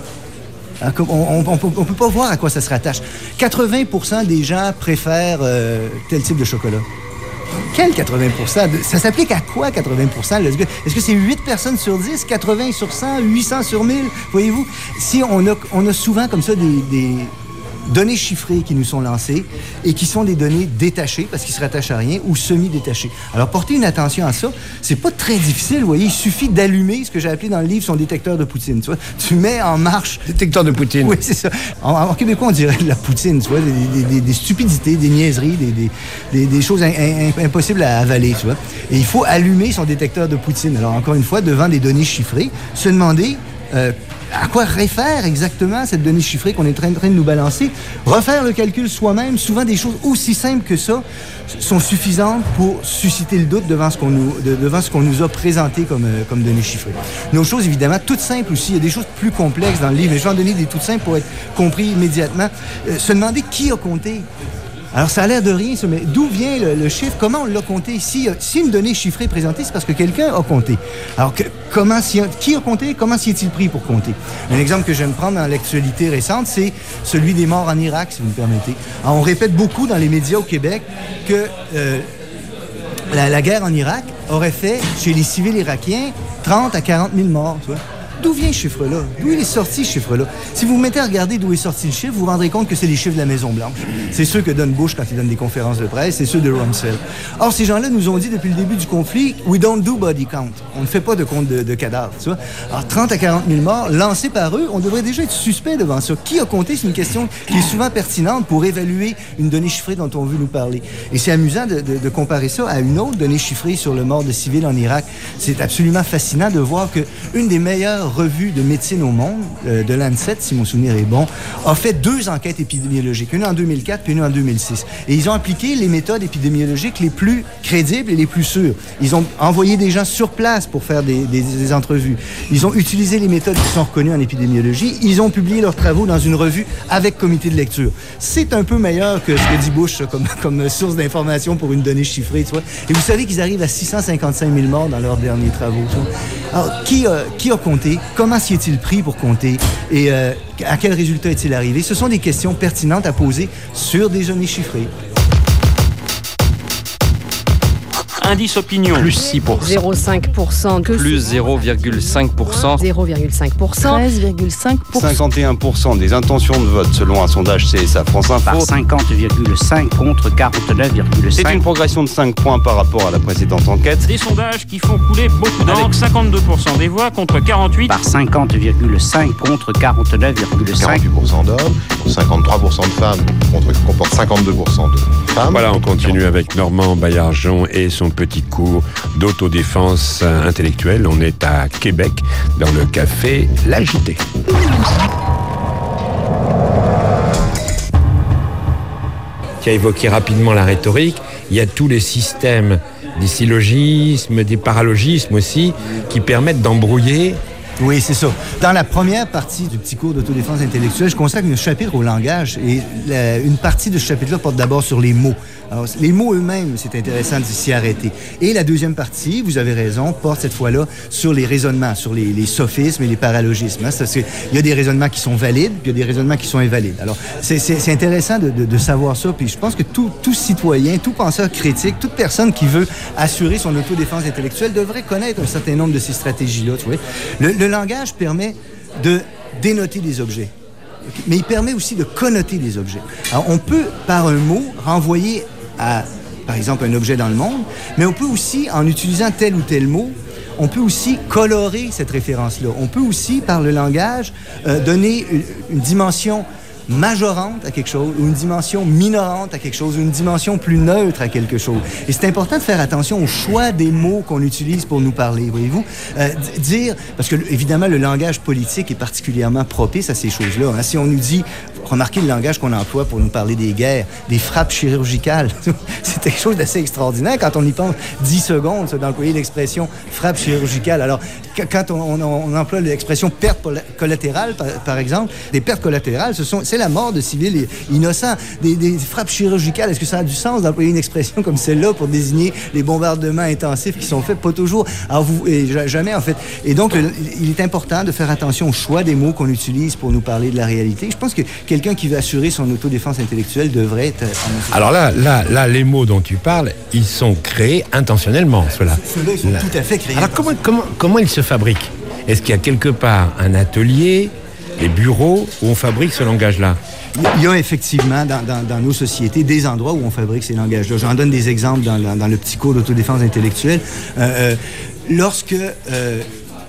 On ne peut pas voir à quoi ça se rattache. quatre-vingts pour cent des gens préfèrent euh, tel type de chocolat. Quel quatre-vingts pour cent? Ça s'applique à quoi, quatre-vingts pour cent? Est-ce que c'est huit personnes sur dix, quatre-vingts sur cent, huit cents sur mille? Voyez-vous, si on a, on a souvent comme ça des, des données chiffrées qui nous sont lancées et qui sont des données détachées, parce qu'ils se rattachent à rien, ou semi-détachées. Alors, portez une attention à ça. C'est pas très difficile, vous voyez. Il suffit d'allumer ce que j'ai appelé dans le livre son détecteur de poutine, tu vois. Tu mets en marche... Détecteur de poutine. Oui, c'est ça. En, en québécois, on dirait de la poutine, tu vois, des, des, des, des stupidités, des niaiseries, des, des, des, des choses in, in, impossibles à avaler, tu vois. Et il faut allumer son détecteur de poutine. Alors, encore une fois, devant des données chiffrées, se demander... Euh, à quoi réfère exactement cette donnée chiffrée qu'on est en train de nous balancer? Refaire le calcul soi-même, souvent des choses aussi simples que ça sont suffisantes pour susciter le doute devant ce qu'on nous, de, devant ce qu'on nous a présenté comme, euh, comme données chiffrées. Une autre chose, évidemment, toutes simples aussi. Il y a des choses plus complexes dans le livre, mais je vais en donner des toutes simples pour être compris immédiatement. Euh, se demander qui a compté. Alors, ça a l'air de rien, ça, mais d'où vient le, le chiffre? Comment on l'a compté? Si, si une donnée chiffrée est présentée, c'est parce que quelqu'un a compté. Alors, que, comment, si, qui a compté? Comment s'y est-il pris pour compter? Un exemple que j'aime prendre dans l'actualité récente, c'est celui des morts en Irak, si vous me permettez. Alors, on répète beaucoup dans les médias au Québec que euh, la, la guerre en Irak aurait fait, chez les civils irakiens, trente à quarante mille morts, tu vois. D'où vient ce chiffre-là? D'où il est sorti, ce chiffre-là? Si vous vous mettez à regarder d'où est sorti le chiffre, vous vous rendrez compte que c'est les chiffres de la Maison-Blanche. C'est ceux que donne Bush quand il donne des conférences de presse, c'est ceux de Rumsfeld. Or, ces gens-là nous ont dit depuis le début du conflit, « We don't do body count ». On ne fait pas de compte de, de cadavres, tu vois. Alors, trente à quarante mille morts, lancés par eux, on devrait déjà être suspect devant ça. Qui a compté? C'est une question qui est souvent pertinente pour évaluer une donnée chiffrée dont on veut nous parler. Et c'est amusant de, de, de comparer ça à une autre donnée chiffrée sur le mort de civils en Irak. C'est absolument fascinant de voir qu'une des meilleures revues de médecine au monde, euh, de Lancet, si mon souvenir est bon, a fait deux enquêtes épidémiologiques, une en deux mille quatre puis une en deux mille six. Et ils ont appliqué les méthodes épidémiologiques les plus crédibles et les plus sûres. Ils ont envoyé des gens sur place pour faire des, des, des entrevues. Ils ont utilisé les méthodes qui sont reconnues en épidémiologie. Ils ont publié leurs travaux dans une revue avec comité de lecture. C'est un peu meilleur que ce que dit Bush comme, comme source d'information pour une donnée chiffrée, tu vois. Et vous savez qu'ils arrivent à six cent cinquante-cinq mille morts dans leurs derniers travaux. Tu vois. Alors, qui a, qui a compté? Comment s'y est-il pris pour compter? Et euh, à quel résultat est-il arrivé? Ce sont des questions pertinentes à poser sur des données chiffrées. Indice opinion. Plus six pour cent. zéro virgule cinq pour cent. Plus zéro virgule cinq pour cent. zéro virgule cinq pour cent. treize virgule cinq pour cent. cinquante et un pour cent des intentions de vote selon un sondage C S A France Info. Par cinquante virgule cinq contre quarante-neuf virgule cinq. C'est une progression de cinq points par rapport à la précédente enquête. Des sondages qui font couler beaucoup d'encre. Avec cinquante-deux pour cent des voix contre quarante-huit. Par cinquante virgule cinq contre quarante-neuf virgule cinq. quarante-huit pour cent d'hommes, cinquante-trois pour cent de femmes contre comporte cinquante-deux pour cent de femmes. Voilà, on continue avec Normand Baillargeon et son petit cours d'autodéfense intellectuelle. On est à Québec, dans le café L'Agité. tu as évoqué rapidement la rhétorique, il y a tous les systèmes des syllogismes, des paralogismes aussi, qui permettent d'embrouiller. Oui, c'est ça. Dans la première partie du petit cours d'autodéfense intellectuelle, je consacre un chapitre au langage et la, une partie de ce chapitre-là porte d'abord sur les mots. Alors, les mots eux-mêmes, c'est intéressant de s'y arrêter. Et la deuxième partie, vous avez raison, porte cette fois-là sur les raisonnements, sur les, les sophismes et les paralogismes. Hein. C'est, il y a des raisonnements qui sont valides, puis il y a des raisonnements qui sont invalides. Alors, c'est, c'est, c'est intéressant de, de, de savoir ça, puis je pense que tout, tout citoyen, tout penseur critique, toute personne qui veut assurer son autodéfense intellectuelle devrait connaître un certain nombre de ces stratégies-là. Tu vois. Le, le langage permet de dénoter des objets, mais il permet aussi de connoter des objets. Alors, on peut, par un mot, renvoyer à, par exemple, un objet dans le monde, mais on peut aussi, en utilisant tel ou tel mot, on peut aussi colorer cette référence-là. On peut aussi, par le langage, euh, donner une, une dimension majorante à quelque chose, ou une dimension minorante à quelque chose, ou une dimension plus neutre à quelque chose. Et c'est important de faire attention au choix des mots qu'on utilise pour nous parler, voyez-vous. Euh, dire, parce que évidemment, le langage politique est particulièrement propice à ces choses-là. Hein. Si on nous dit, remarquez le langage qu'on emploie pour nous parler des guerres, des frappes chirurgicales, c'est quelque chose d'assez extraordinaire quand on y pense dix secondes, ça, d'employer l'expression frappe chirurgicale. Alors, quand on, on, on emploie l'expression perte collatérale, par, par exemple, des pertes collatérales, ce sont, c'est la mort de civils innocents. Des, des frappes chirurgicales, est-ce que ça a du sens d'employer une expression comme celle-là pour désigner les bombardements intensifs qui sont faits? Pas toujours. Alors, vous, et jamais, en fait. Et donc, le, il est important de faire attention au choix des mots qu'on utilise pour nous parler de la réalité. Je pense que quelqu'un qui veut assurer son autodéfense intellectuelle devrait être... Alors là, là, là, les mots dont tu parles, ils sont créés intentionnellement, ceux-là. Ceux-là, ils sont là. Tout à fait créés. Alors, comment, comment, comment ils se fabriquent? Est-ce qu'il y a quelque part un atelier, des bureaux où on fabrique ce langage-là? Il y a effectivement dans, dans, dans nos sociétés des endroits où on fabrique ces langages-là. J'en donne des exemples dans, dans, dans le petit cours d'autodéfense intellectuelle. Euh, euh, lorsque, euh,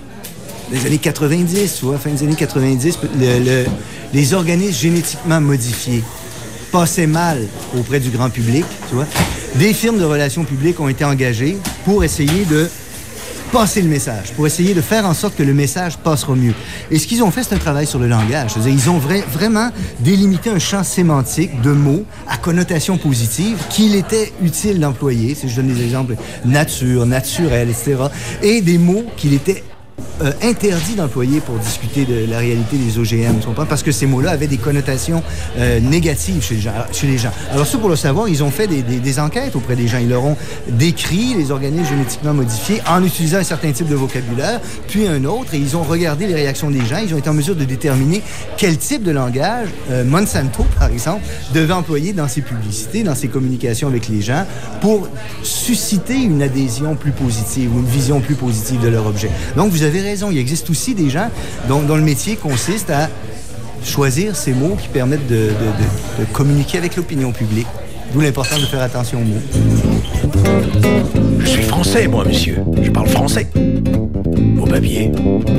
les années quatre-vingt-dix, tu vois, fin des années quatre-vingt-dix, le, le, les organismes génétiquement modifiés passaient mal auprès du grand public, tu vois, des firmes de relations publiques ont été engagées pour essayer de passer le message, pour essayer de faire en sorte que le message passera mieux. Et ce qu'ils ont fait, c'est un travail sur le langage. C'est-à-dire, ils ont vra- vraiment délimité un champ sémantique de mots à connotation positive qu'il était utile d'employer. Si je donne des exemples, nature, naturel, et cetera. Et des mots qu'il était Euh, interdit d'employer pour discuter de la réalité des O G M, tu comprends? Parce que ces mots-là avaient des connotations euh, négatives chez les, gens, chez les gens. Alors ça, pour le savoir, ils ont fait des, des, des enquêtes auprès des gens. Ils leur ont décrit les organismes génétiquement modifiés en utilisant un certain type de vocabulaire, puis un autre, et ils ont regardé les réactions des gens. Ils ont été en mesure de déterminer quel type de langage euh, Monsanto, par exemple, devait employer dans ses publicités, dans ses communications avec les gens, pour susciter une adhésion plus positive ou une vision plus positive de leur objet. Donc, vous avez raison, il existe aussi des gens dont, dont le métier consiste à choisir ces mots qui permettent de, de, de, de communiquer avec l'opinion publique. D'où l'importance de faire attention aux mots. Je suis français, moi, monsieur. Je parle français. Vos papiers.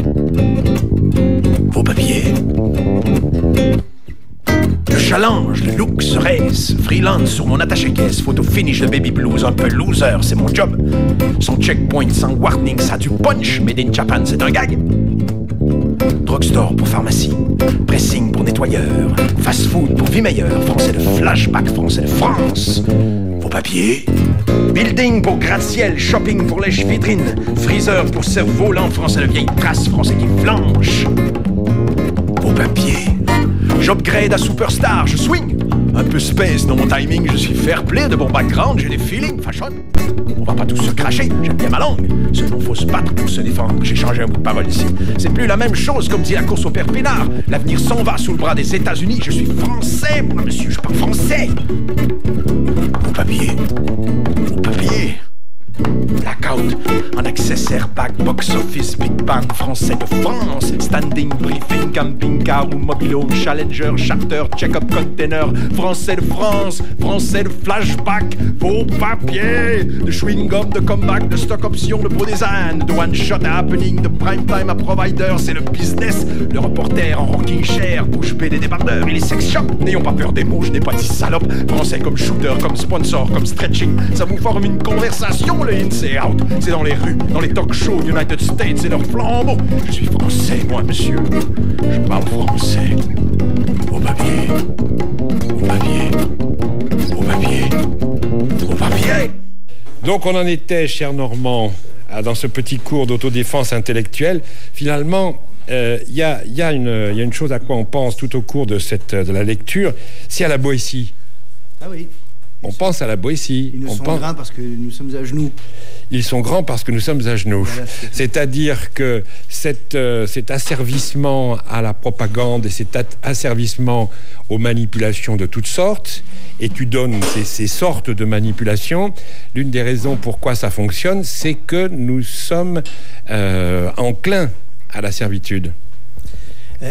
Vos papiers. Le challenge, le look, ce race, freelance sur mon attaché-caisse, photo finish de baby blues, un peu loser, c'est mon job. Son checkpoint sans warning, ça a du punch, made in Japan, c'est un gag. Drugstore pour pharmacie, pressing pour nettoyeur, fast-food pour vie meilleure, français de flashback, français de France. Vos papiers. Building pour gratte-ciel, shopping pour lèche-vitrine, freezer pour cerf-volant, français de vieille trace, français qui flanche. Vos papiers. J'upgrade à superstar, je swing. Un peu space dans mon timing, je suis fair play, de bon background, j'ai des feelings, fashion. On va pas tous se cracher, j'aime bien ma langue. Seulement faut se battre pour se défendre, j'ai changé un bout de parole ici. C'est plus la même chose comme dit la course au père Pénard. L'avenir s'en va sous le bras des États-Unis, je suis français, moi monsieur, je parle français. Vos papiers, vos papiers. Blackout, en access airbag, box office, big bang, français de France. Standing, briefing, camping car ou mobilhome, challenger, charter, check-up container. Français de France, français de flashback, vos papiers. De chewing-gum, de comeback, de stock option, de pro design, de one-shot à happening, de prime time à provider, c'est le business. Le reporter en rocking chair, bouche bée des débardeurs et les sex shops. N'ayons pas peur des mots, je n'ai pas dit salope. Français comme shooter, comme sponsor, comme stretching. Ça vous forme une conversation, le in c'est out, c'est dans les rues, dans les talk shows United States, c'est leur flambeau. Je suis français, moi, monsieur. Je parle français. Vos papiers. Vos papiers. Vos papiers. Donc on en était, cher Normand, à, dans ce petit cours d'autodéfense intellectuelle. Finalement, il euh, y, a, y, a une, y a une chose à quoi on pense tout au cours de, cette, de la lecture, c'est à la Boétie. Ah oui. On pense à la Boétie. Ils nous on sont pense... grands parce que nous sommes à genoux. Ils sont grands parce que nous sommes à genoux. Voilà, c'est C'est-à-dire que cet, euh, cet asservissement à la propagande et cet asservissement aux manipulations de toutes sortes, et tu donnes ces, ces sortes de manipulations, l'une des raisons pourquoi ça fonctionne, c'est que nous sommes euh, enclins à la servitude. Euh...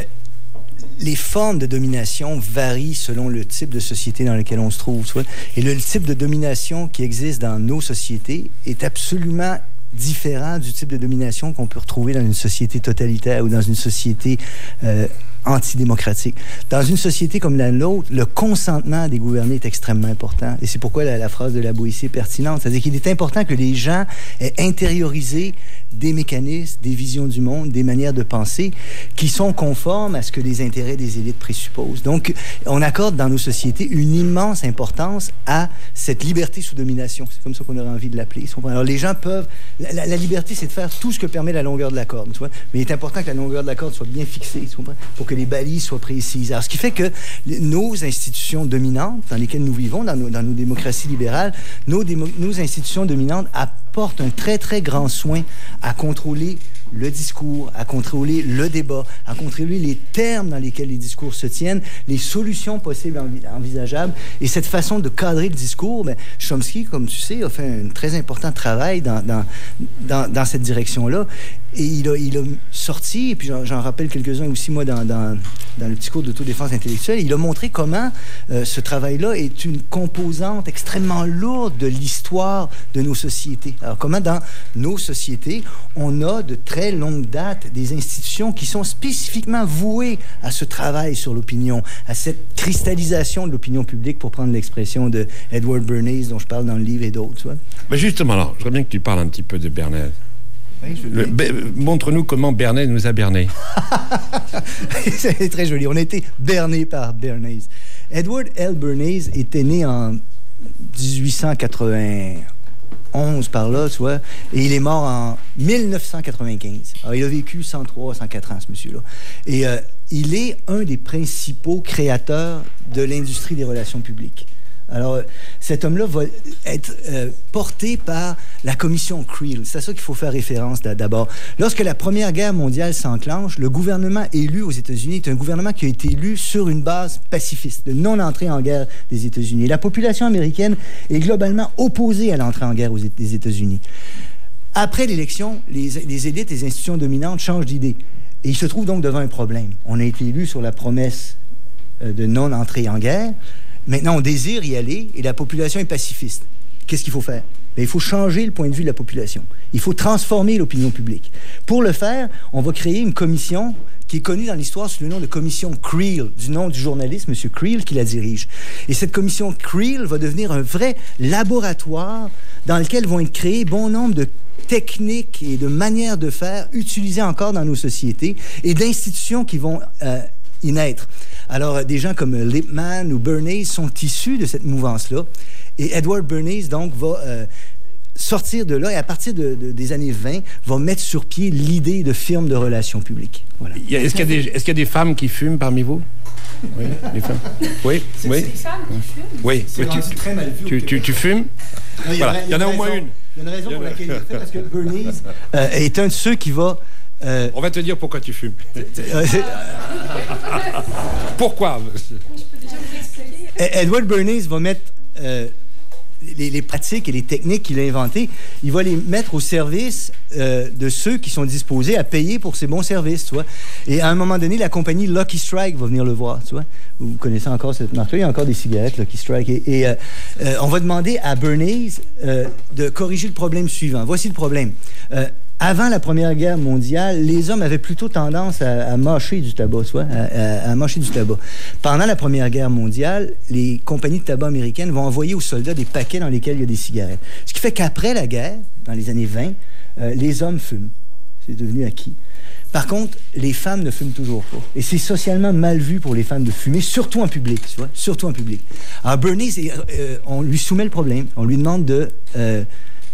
Les formes de domination varient selon le type de société dans lequel on se trouve. Tu vois? Et le type de domination qui existe dans nos sociétés est absolument différent du type de domination qu'on peut retrouver dans une société totalitaire ou dans une société euh, antidémocratique. Dans une société comme la nôtre, le consentement des gouvernés est extrêmement important. Et c'est pourquoi la, la phrase de la Boétie est pertinente. C'est-à-dire qu'il est important que les gens aient intériorisé des mécanismes, des visions du monde, des manières de penser qui sont conformes à ce que les intérêts des élites présupposent. Donc, on accorde dans nos sociétés une immense importance à cette liberté sous domination. C'est comme ça qu'on aurait envie de l'appeler. Alors, les gens peuvent... La, la, la liberté, c'est de faire tout ce que permet la longueur de la corde, tu vois? Mais il est important que la longueur de la corde soit bien fixée, tu comprends? Pour que les balises soient précises. Alors, ce qui fait que nos institutions dominantes, dans lesquelles nous vivons, dans nos, dans nos démocraties libérales, nos, démo, nos institutions dominantes apportent un très, très grand soin à contrôler le discours, à contrôler le débat, à contrôler les termes dans lesquels les discours se tiennent, les solutions possibles envisageables. Et cette façon de cadrer le discours, ben, Chomsky, comme tu sais, a fait un très important travail dans, dans, dans, dans cette direction-là. Et il a, il a sorti, et puis j'en, j'en rappelle quelques-uns aussi, moi, dans, dans, dans le petit cours d'autodéfense intellectuelle, il a montré comment euh, ce travail-là est une composante extrêmement lourde de l'histoire de nos sociétés. Alors, comment dans nos sociétés, on a de très longue date des institutions qui sont spécifiquement vouées à ce travail sur l'opinion, à cette cristallisation de l'opinion publique, pour prendre l'expression de Edward Bernays, dont je parle dans le livre, et d'autres. Tu vois? Mais justement, alors, je voudrais bien que tu parles un petit peu de Bernays. Oui, le, be, montre-nous comment Bernays nous a bernés. C'est très joli. On a été bernés par Bernays. Edward L. Bernays était né en dix-huit cent quatre-vingt-onze, par là, tu vois, et il est mort en mille neuf cent quatre-vingt-quinze. Alors, il a vécu cent trois, cent quatre ans, ce monsieur-là. Et euh, il est un des principaux créateurs de l'industrie des relations publiques. Alors, cet homme-là va être euh, porté par la commission Creel. C'est à ça qu'il faut faire référence d'abord. Lorsque la Première Guerre mondiale s'enclenche, le gouvernement élu aux États-Unis est un gouvernement qui a été élu sur une base pacifiste, de non-entrée en guerre des États-Unis. La population américaine est globalement opposée à l'entrée en guerre aux, des États-Unis. Après l'élection, les, les élites, les institutions dominantes changent d'idée. Et ils se trouvent donc devant un problème. On a été élu sur la promesse euh, de non-entrée en guerre. Maintenant, on désire y aller et la population est pacifiste. Qu'est-ce qu'il faut faire? Bien, il faut changer le point de vue de la population. Il faut transformer l'opinion publique. Pour le faire, on va créer une commission qui est connue dans l'histoire sous le nom de commission Creel, du nom du journaliste, M. Creel, qui la dirige. Et cette commission Creel va devenir un vrai laboratoire dans lequel vont être créés bon nombre de techniques et de manières de faire utilisées encore dans nos sociétés et d'institutions qui vont euh, y naître. Alors, des gens comme Lippmann ou Bernays sont issus de cette mouvance-là. Et Edward Bernays, donc, va euh, sortir de là et, à partir de, de, des années vingt, va mettre sur pied l'idée de firme de relations publiques. Voilà. Est-ce qu'il y a des, est-ce qu'il y a des femmes qui fument parmi vous? Oui, les femmes. Oui, c'est oui. C'est des femmes qui fument? Oui. C'est tu, très mal vu. Tu, tu, tu fumes? Non, il y, voilà. a, il y en a, a au moins une. Il y a une raison pour laquelle il est fait, parce que Bernays euh, est un de ceux qui va... Euh, On va te dire pourquoi tu fumes. Pourquoi? Edward Bernays va mettre euh, les, les pratiques et les techniques qu'il a inventées, il va les mettre au service euh, de ceux qui sont disposés à payer pour ces bons services, tu vois. Et à un moment donné, la compagnie Lucky Strike va venir le voir, tu vois. Vous connaissez encore cette marque-là, il y a encore des cigarettes Lucky Strike. Et, et euh, euh, on va demander à Bernays euh, de corriger le problème suivant. Voici le problème. Euh, Avant la Première Guerre mondiale, les hommes avaient plutôt tendance à, à mâcher du tabac, soit, à, à, à mâcher du tabac. Pendant la Première Guerre mondiale, les compagnies de tabac américaines vont envoyer aux soldats des paquets dans lesquels il y a des cigarettes. Ce qui fait qu'après la guerre, dans les années vingt, euh, les hommes fument. C'est devenu acquis. Par contre, les femmes ne fument toujours pas. Et c'est socialement mal vu pour les femmes de fumer, surtout en public, tu vois, surtout en public. Alors, Bernays, euh, on lui soumet le problème. On lui demande de... Euh,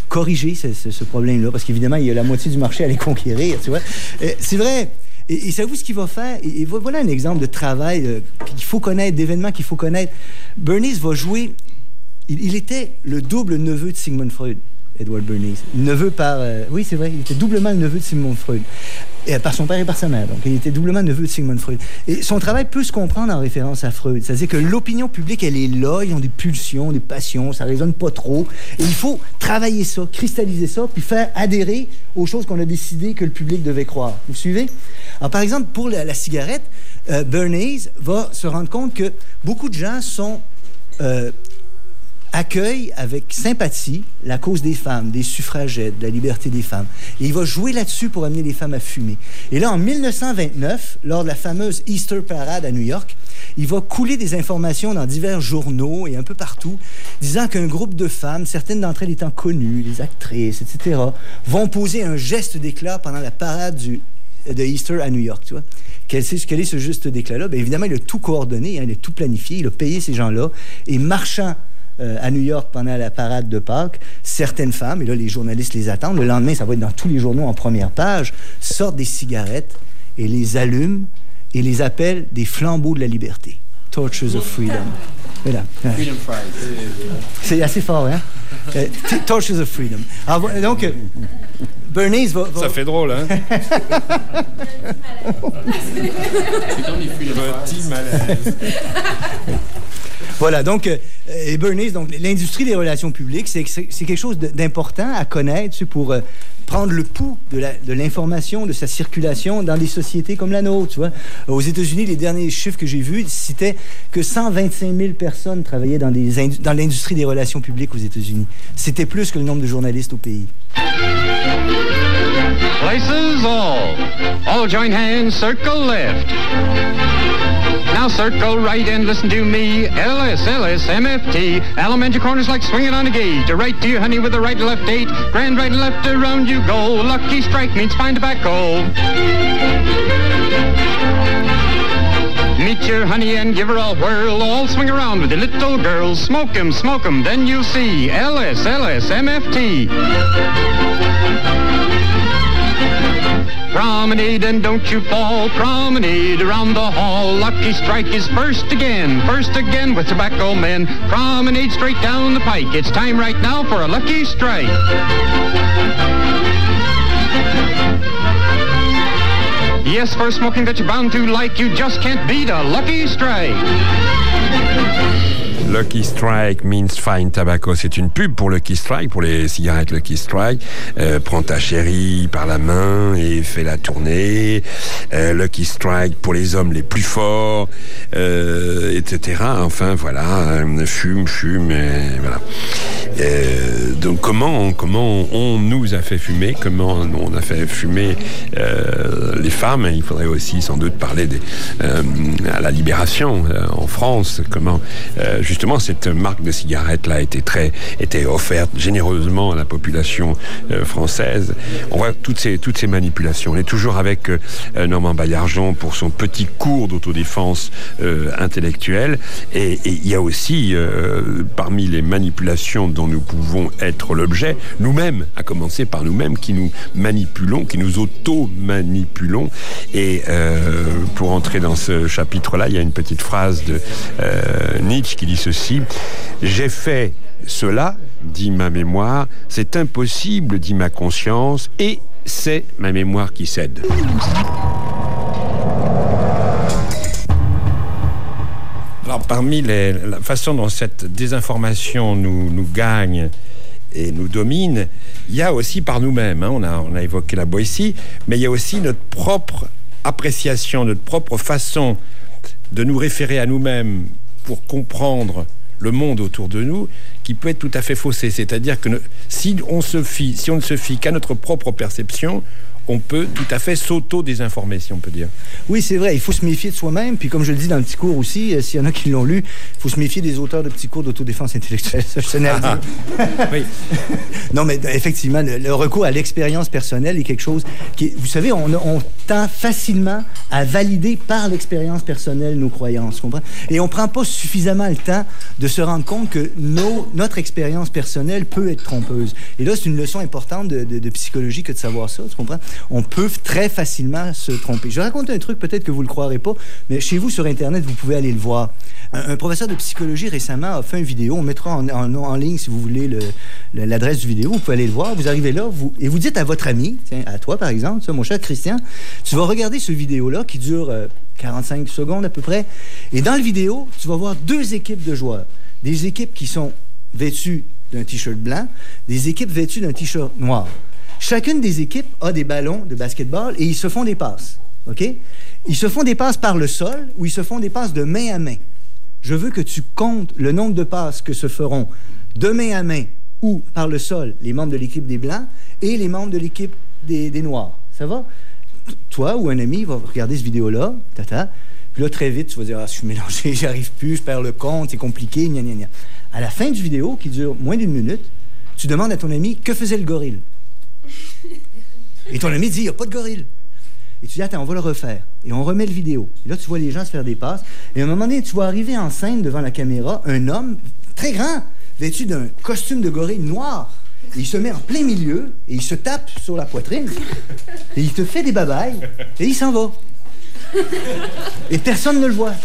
corriger ce, ce, ce problème-là, parce qu'évidemment, il y a la moitié du marché à les conquérir, tu vois. Et c'est vrai. Et, et savez-vous ce qu'il va faire? Et, et voilà un exemple de travail euh, qu'il faut connaître, d'événements qu'il faut connaître. Bernays va jouer... Il, il était le double neveu de Sigmund Freud, Edward Bernays. Neveu par... Euh, oui, c'est vrai, il était doublement le neveu de Sigmund Freud. Et, par son père et par sa mère. Donc, il était doublement neveu de Sigmund Freud. Et son travail peut se comprendre en référence à Freud. C'est-à-dire que l'opinion publique, elle est là, ils ont des pulsions, des passions, ça résonne pas trop. Et il faut travailler ça, cristalliser ça, puis faire adhérer aux choses qu'on a décidé que le public devait croire. Vous suivez? Alors, par exemple, pour la, la cigarette, euh, Bernays va se rendre compte que beaucoup de gens sont... Euh, accueille avec sympathie la cause des femmes, des suffragettes, de la liberté des femmes. Et il va jouer là-dessus pour amener les femmes à fumer. Et là, en mille neuf cent vingt-neuf, lors de la fameuse Easter Parade à New York, il va couler des informations dans divers journaux et un peu partout, disant qu'un groupe de femmes, certaines d'entre elles étant connues, des actrices, et cetera, vont poser un geste d'éclat pendant la parade du, de Easter à New York, tu vois. Quel, quel est ce geste d'éclat-là? Bien, évidemment, il a tout coordonné, hein, il a tout planifié, il a payé ces gens-là, et marchant Euh, à New York pendant la parade de Pâques, certaines femmes, et là les journalistes les attendent, le lendemain ça va être dans tous les journaux en première page, sortent des cigarettes et les allument et les appellent des flambeaux de la liberté. Torches of Freedom. Voilà. Freedom Fries. C'est assez fort, hein? euh, Torches of Freedom. Alors, donc, euh, Bernays va, va... Ça fait drôle, hein? C'est comme les Freedom Fries. Petit malaise. Voilà, donc, euh, et Bernays, donc, l'industrie des relations publiques, c'est, c'est, c'est quelque chose d'important à connaître pour euh, prendre le pouls de, la, de l'information, de sa circulation dans des sociétés comme la nôtre, tu vois. Aux États-Unis, les derniers chiffres que j'ai vus citaient que cent vingt-cinq mille personnes travaillaient dans, des indu- dans l'industrie des relations publiques aux États-Unis. C'était plus que le nombre de journalistes au pays. Places all. All join hands, circle left. Now circle right and listen to me. L S, L S, M F T. Allemande your corners like swinging on a gate. To right to your honey with the right and left eight. Grand right and left around you go. Lucky strike means fine tobacco. Meet your honey and give her a whirl. All swing around with the little girls. Smoke 'em, smoke 'em, then you'll see. L S, L S, M F T. Promenade and don't you fall. Promenade around the hall. Lucky strike is first again. First again with tobacco men. Promenade straight down the pike. It's time right now for a lucky strike. Yes, for smoking that you're bound to like. You just can't beat a lucky strike. Lucky Strike means fine tobacco. C'est une pub pour Lucky Strike, pour les cigarettes Lucky Strike. Euh, prends ta chérie par la main et fais la tournée. Euh, Lucky Strike pour les hommes les plus forts, euh, et cetera. Enfin, voilà, euh, fume, fume, et voilà. Euh, donc, comment, comment on nous a fait fumer, comment on a fait fumer euh, les femmes. Il faudrait aussi sans doute parler des, euh, à la Libération euh, en France. Comment, euh, justement, cette marque de cigarette-là était très, était offerte généreusement à la population euh, française. On voit toutes ces, toutes ces manipulations. On est toujours avec euh, Normand Baillargeon pour son petit cours d'autodéfense euh, intellectuelle. Et il y a aussi, euh, parmi les manipulations dont nous pouvons être l'objet, nous-mêmes, à commencer par nous-mêmes, qui nous manipulons, qui nous auto-manipulons. Et euh, pour entrer dans ce chapitre-là, il y a une petite phrase de euh, Nietzsche qui dit ceci: « J'ai fait cela, dit ma mémoire, c'est impossible, dit ma conscience, et c'est ma mémoire qui cède. » Alors, parmi les, la façon dont cette désinformation nous, nous gagne et nous domine, il y a aussi par nous-mêmes, hein, on, a, on a évoqué la Boétie, mais il y a aussi notre propre appréciation, notre propre façon de nous référer à nous-mêmes pour comprendre le monde autour de nous, qui peut être tout à fait faussé. C'est-à-dire que ne, si on se fie, si on ne se fie qu'à notre propre perception, on peut tout à fait s'auto-désinformer, si on peut dire. Oui, c'est vrai. Il faut se méfier de soi-même. Puis comme je le dis dans le petit cours aussi, euh, s'il y en a qui l'ont lu, il faut se méfier des auteurs de petits cours d'autodéfense intellectuelle. Ça, je tenais à le dire. Oui. Non, mais effectivement, le, le recours à l'expérience personnelle est quelque chose qui... Vous savez, on, on tend facilement à valider par l'expérience personnelle nos croyances, comprends? Et on prend pas suffisamment le temps de se rendre compte que nos, notre expérience personnelle peut être trompeuse. Et là, c'est une leçon importante de, de, de psychologie que de savoir ça, tu comprends? On peut très facilement se tromper. Je vais raconter un truc, peut-être que vous le croirez pas, mais chez vous, sur Internet, vous pouvez aller le voir. Un, un professeur de psychologie récemment a fait une vidéo, on mettra en, en, en ligne, si vous voulez, le, le, l'adresse du vidéo, vous pouvez aller le voir, vous arrivez là, vous, et vous dites à votre ami, tiens, à toi par exemple, ça, mon cher Christian, tu vas regarder ce vidéo-là qui dure euh, quarante-cinq secondes à peu près, et dans le vidéo, tu vas voir deux équipes de joueurs. Des équipes qui sont vêtues d'un T-shirt blanc, des équipes vêtues d'un T-shirt noir. Chacune des équipes a des ballons de basketball et ils se font des passes, OK? Ils se font des passes par le sol ou ils se font des passes de main à main. Je veux que tu comptes le nombre de passes que se feront de main à main ou par le sol les membres de l'équipe des Blancs et les membres de l'équipe des, des Noirs. Ça va? Toi ou un ami va regarder cette vidéo-là, tata, puis là, très vite, tu vas dire « Ah, je suis mélangé, j'y arrive plus, je perds le compte, c'est compliqué, gna gna gna. » À la fin du vidéo, qui dure moins d'une minute, tu demandes à ton ami « Que faisait le gorille? » Et ton ami dit « Il n'y a pas de gorille. » Et tu dis « Attends, on va le refaire. » Et on remet le vidéo. Et là, tu vois les gens se faire des passes. Et à un moment donné, tu vois arriver en scène devant la caméra un homme très grand, vêtu d'un costume de gorille noir. Et il se met en plein milieu et il se tape sur la poitrine. Et il te fait des babayes et il s'en va. Et personne ne le voit.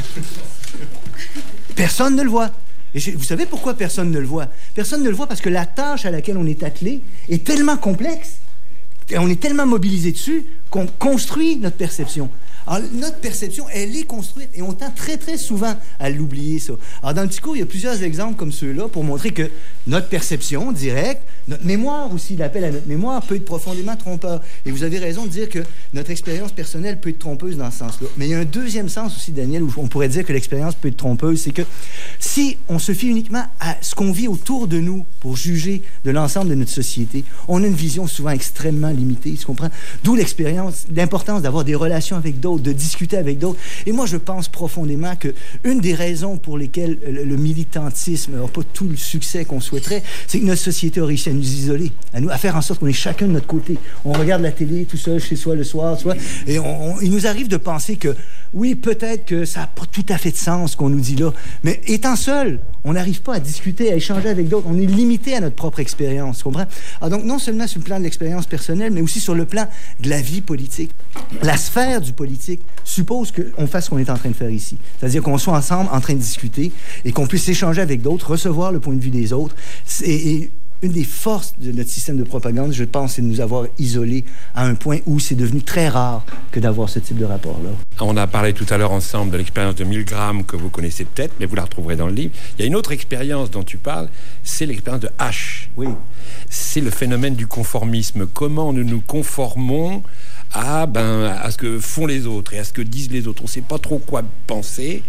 Personne ne le voit. Et je, vous savez pourquoi personne ne le voit? Personne ne le voit parce que la tâche à laquelle on est attelé est tellement complexe, et on est tellement mobilisé dessus qu'on construit notre perception. Alors, notre perception, elle est construite et on tend très, très souvent à l'oublier, ça. Alors, dans le petit cours, il y a plusieurs exemples comme ceux-là pour montrer que notre perception directe, notre mémoire aussi, l'appel à notre mémoire peut être profondément trompeur. Et vous avez raison de dire que notre expérience personnelle peut être trompeuse dans ce sens-là. Mais il y a un deuxième sens aussi, Daniel, où on pourrait dire que l'expérience peut être trompeuse, c'est que si on se fie uniquement à ce qu'on vit autour de nous pour juger de l'ensemble de notre société, on a une vision souvent extrêmement limitée, tu comprends? D'où l'expérience, l'importance d'avoir des relations avec d'autres, de discuter avec d'autres. Et moi, je pense profondément que une des raisons pour lesquelles le, le militantisme n'a pas tout le succès qu'on souhaiterait, c'est que notre société a réussi à nous isoler, à, nous, à faire en sorte qu'on est chacun de notre côté. On regarde la télé tout seul chez soi le soir, tu vois, et on, on, il nous arrive de penser que, oui, peut-être que ça n'a pas tout à fait de sens ce qu'on nous dit là, mais étant seul, on n'arrive pas à discuter, à échanger avec d'autres. On est limité à notre propre expérience, tu comprends? Alors donc, non seulement sur le plan de l'expérience personnelle, mais aussi sur le plan de la vie politique. La sphère du politique suppose qu'on fasse ce qu'on est en train de faire ici. C'est-à-dire qu'on soit ensemble en train de discuter et qu'on puisse échanger avec d'autres, recevoir le point de vue des autres. Et, et une des forces de notre système de propagande, je pense, c'est de nous avoir isolés à un point où c'est devenu très rare que d'avoir ce type de rapport-là. On a parlé tout à l'heure ensemble de l'expérience de Milgram que vous connaissez peut-être, mais vous la retrouverez dans le livre. Il y a une autre expérience dont tu parles, c'est l'expérience de H. Oui. C'est le phénomène du conformisme. Comment nous nous conformons à, ben, à ce que font les autres et à ce que disent les autres. On ne sait pas trop quoi penser.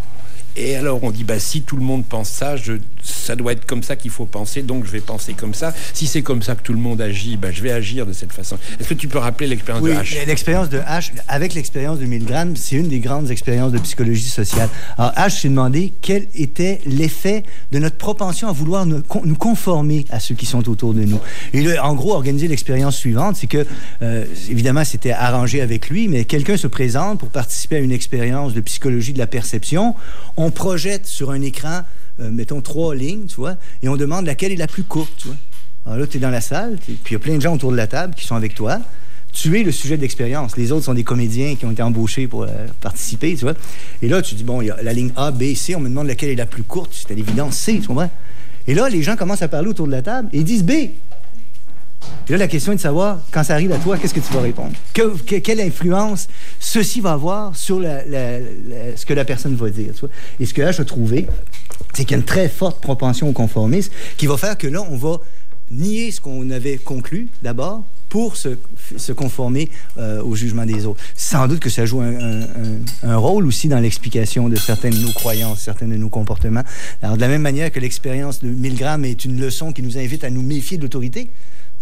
Et alors on dit, bah, si tout le monde pense ça, je, ça doit être comme ça qu'il faut penser, donc je vais penser comme ça. Si c'est comme ça que tout le monde agit, bah, je vais agir de cette façon. Est-ce que tu peux rappeler l'expérience oui, de H? L'expérience de H, avec l'expérience de Milgram, c'est une des grandes expériences de psychologie sociale. Alors H s'est demandé quel était l'effet de notre propension à vouloir nous, nous conformer à ceux qui sont autour de nous. Et il a en gros organisé l'expérience suivante, c'est que, euh, évidemment, c'était arrangé avec lui, mais quelqu'un se présente pour participer à une expérience de psychologie de la perception. On projette sur un écran, euh, mettons, trois lignes, tu vois, et on demande laquelle est la plus courte, tu vois. Alors là, tu es dans la salle, puis il y a plein de gens autour de la table qui sont avec toi. Tu es le sujet de l'expérience. Les autres sont des comédiens qui ont été embauchés pour euh, participer, tu vois. Et là, tu dis, bon, il y a la ligne A, B, C, on me demande laquelle est la plus courte. C'est à l'évidence C, tu comprends? Et là, les gens commencent à parler autour de la table et ils disent B. Et là, la question est de savoir, quand ça arrive à toi, qu'est-ce que tu vas répondre? Que, que, quelle influence ceci va avoir sur la, la, la, ce que la personne va dire, tu vois? Et ce que là, je trouvais, c'est qu'il y a une très forte propension au conformisme qui va faire que là, on va nier ce qu'on avait conclu, d'abord, pour se, se conformer euh, au jugement des autres. Sans doute que ça joue un, un, un, un rôle aussi dans l'explication de certaines de nos croyances, certains de nos comportements. Alors, de la même manière que l'expérience de Milgram est une leçon qui nous invite à nous méfier de l'autorité,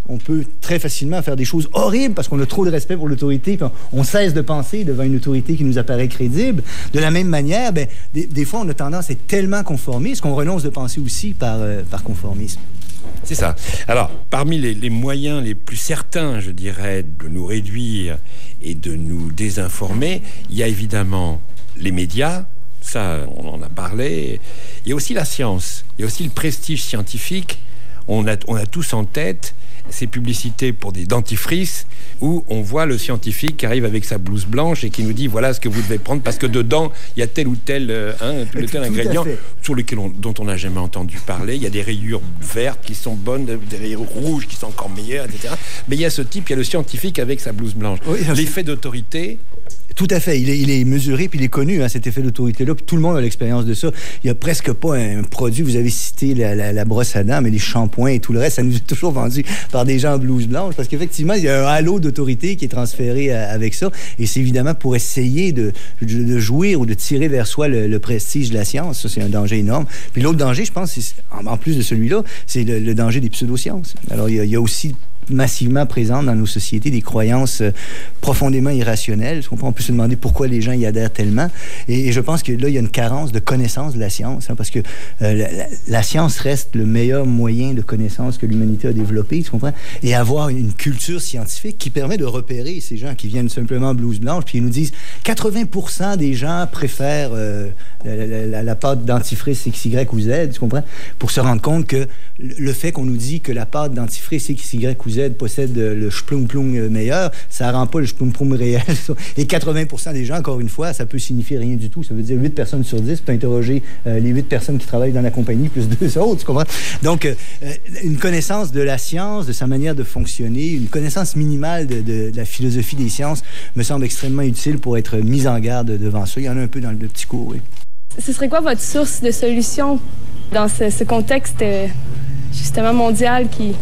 on peut très facilement faire des choses horribles parce qu'on a trop de respect pour l'autorité, puis on, on cesse de penser devant une autorité qui nous apparaît crédible. De la même manière, ben, des, des fois, on a tendance à être tellement conformiste qu'on renonce de penser aussi par, euh, par conformisme. C'est ça. Alors, parmi les, les moyens les plus certains, je dirais, de nous réduire et de nous désinformer, il y a évidemment les médias, ça, on en a parlé. Il y a aussi la science, il y a aussi le prestige scientifique. On a, on a tous en tête ces publicités pour des dentifrices où on voit le scientifique qui arrive avec sa blouse blanche et qui nous dit voilà ce que vous devez prendre parce que dedans il y a tel ou tel, euh, hein, tel, ou tel ingrédient sur lequel on, dont on n'a jamais entendu parler. Il y a des rayures vertes qui sont bonnes, des rayures rouges qui sont encore meilleures, et cetera. Mais il y a ce type, il y a le scientifique avec sa blouse blanche. Oui, l'effet d'autorité. Tout à fait. Il est, il est mesuré, puis il est connu, hein, cet effet d'autorité-là. Puis tout le monde a l'expérience de ça. Il n'y a presque pas un produit. Vous avez cité la, la, la brosse à dents, mais les shampoings et tout le reste, ça nous est toujours vendu par des gens en blouse blanche. Parce qu'effectivement, il y a un halo d'autorité qui est transféré à, avec ça. Et c'est évidemment pour essayer de, de, de jouir ou de tirer vers soi le, le prestige de la science. Ça, c'est un danger énorme. Puis l'autre danger, je pense, c'est, en, en plus de celui-là, c'est le, le danger des pseudosciences. Alors, il y a, il y a aussi massivement présentes dans nos sociétés des croyances euh, profondément irrationnelles. On peut se demander pourquoi les gens y adhèrent tellement. Et, et je pense que là, il y a une carence de connaissance de la science, hein, parce que euh, la, la, la science reste le meilleur moyen de connaissance que l'humanité a développé, tu comprends? Et avoir une culture scientifique qui permet de repérer ces gens qui viennent simplement blouse blanche, puis ils nous disent quatre-vingts pour cent des gens préfèrent euh, la, la, la, la pâte dentifrice X, Y ou Z, tu comprends? Pour se rendre compte que le fait qu'on nous dit que la pâte dentifrice X, Y ou Z possède le sploum-ploum meilleur, ça rend pas le sploum-ploum réel. Et quatre-vingts pour cent des gens, encore une fois, ça peut signifier rien du tout. Ça veut dire huit personnes sur dix, peut interroger euh, les huit personnes qui travaillent dans la compagnie, plus deux autres, tu comprends? Donc, euh, une connaissance de la science, de sa manière de fonctionner, une connaissance minimale de, de, de la philosophie des sciences me semble extrêmement utile pour être mise en garde devant ça. Il y en a un peu dans le petit cours, oui. Ce serait quoi votre source de solution dans ce, ce contexte, euh, justement, mondial qui...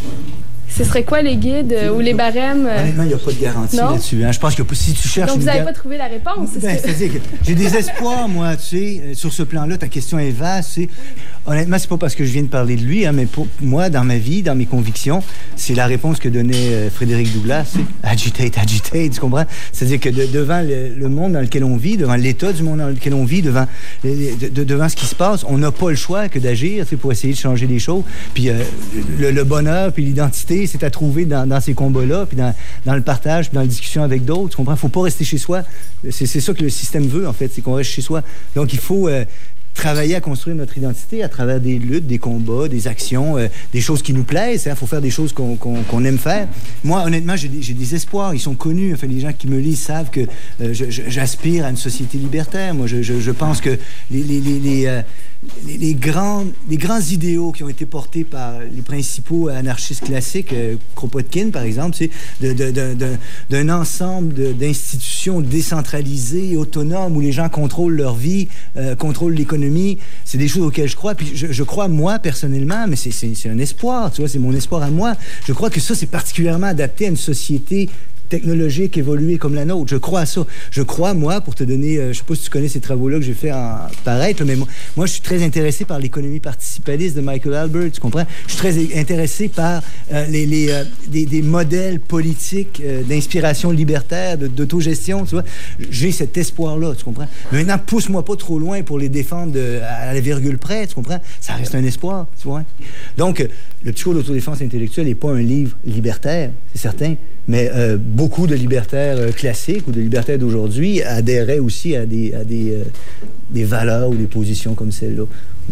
Ce serait quoi les guides euh, ou les barèmes? Euh... Honnêtement, il n'y a pas de garantie non? là-dessus. Hein. Je pense que si tu cherches... Donc, vous n'avez gar... pas trouvé la réponse? Ben, que... C'est-à-dire que j'ai des espoirs, moi, tu sais, euh, sur ce plan-là. Ta question est vaste, tu sais. Honnêtement, c'est pas parce que je viens de parler de lui, hein, mais pour moi, dans ma vie, dans mes convictions, c'est la réponse que donnait euh, Frédéric Douglass. Agitate, agitate, tu comprends? C'est-à-dire que de, devant le, le monde dans lequel on vit, devant l'état du monde dans lequel on vit, devant, de, de, devant ce qui se passe, on n'a pas le choix que d'agir, tu sais, pour essayer de changer les choses. Puis euh, le, le bonheur, puis l'identité, c'est à trouver dans dans ces combats-là, puis dans, dans le partage, puis dans la discussion avec d'autres, tu comprends? Il ne faut pas rester chez soi. C'est, c'est ça que le système veut, en fait, c'est qu'on reste chez soi. Donc, il faut euh, travailler à construire notre identité à travers des luttes, des combats, des actions, euh, des choses qui nous plaisent. Il hein, faut faire des choses qu'on, qu'on, qu'on aime faire. Moi, honnêtement, j'ai des, j'ai des espoirs. Ils sont connus. Enfin, les gens qui me lisent savent que euh, je, je, j'aspire à une société libertaire. Moi, je, je, je pense que les... les, les, les euh, Les, les, grands, les grands idéaux qui ont été portés par les principaux anarchistes classiques, euh, Kropotkin, par exemple, c'est de, de, de, de, d'un ensemble de, d'institutions décentralisées, autonomes, où les gens contrôlent leur vie, euh, contrôlent l'économie. C'est des choses auxquelles je crois. Puis je, je crois, moi, personnellement, mais c'est, c'est, c'est un espoir, tu vois, c'est mon espoir à moi. Je crois que ça, c'est particulièrement adapté à une société technologique évoluée comme la nôtre. Je crois à ça. Je crois, moi, pour te donner... Euh, je sais pas si tu connais ces travaux-là que j'ai fait en paraître, mais moi, moi, je suis très intéressé par l'économie participative de Michael Albert, tu comprends? Je suis très intéressé par euh, les, les, euh, des, des modèles politiques euh, d'inspiration libertaire, de, d'autogestion, tu vois? J'ai cet espoir-là, tu comprends? Mais maintenant, pousse-moi pas trop loin pour les défendre de, à la virgule près, tu comprends? Ça reste un espoir, tu vois? Donc, euh, le petit cours d'autodéfense intellectuelle n'est pas un livre libertaire, c'est certain, mais euh, beaucoup de libertaires euh, classiques ou de libertaires d'aujourd'hui adhéraient aussi à des, à des, euh, des valeurs ou des positions comme celle-là. Oui.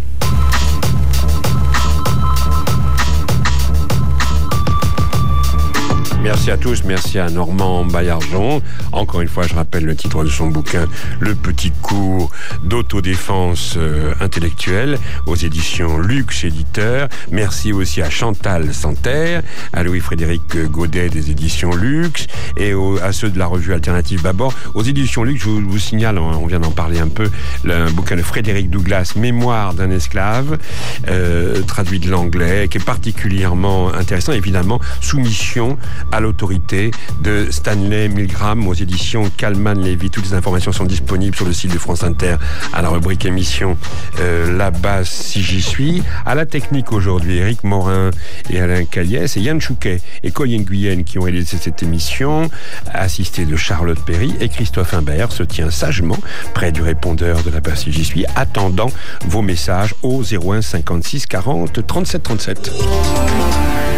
Merci à tous, merci à Normand Baillargeon. Encore une fois, je rappelle le titre de son bouquin, Le petit cours d'autodéfense euh, intellectuelle, aux éditions Luxe Éditeur. Merci aussi à Chantal Santerre, à Louis-Frédéric Godet des éditions Luxe, et au, à ceux de la revue Alternative Babord. Aux éditions Luxe, je vous, vous signale, on vient d'en parler un peu, le, un bouquin de Frédéric Douglass, Mémoire d'un esclave, euh, traduit de l'anglais, qui est particulièrement intéressant, évidemment, Soumission, à l'autorité de Stanley Milgram aux éditions Kalman Levy. Toutes les informations sont disponibles sur le site de France Inter à la rubrique émission euh, là-bas si j'y suis. À la technique aujourd'hui, Éric Morin et Alain Caliès et Yann Chouquet et Colin Guyenne qui ont réalisé cette émission, assisté de Charlotte Perry, et Christophe Imbert se tient sagement près du répondeur de là-bas si j'y suis, attendant vos messages au zéro un cinquante-six quarante trente-sept trente-sept.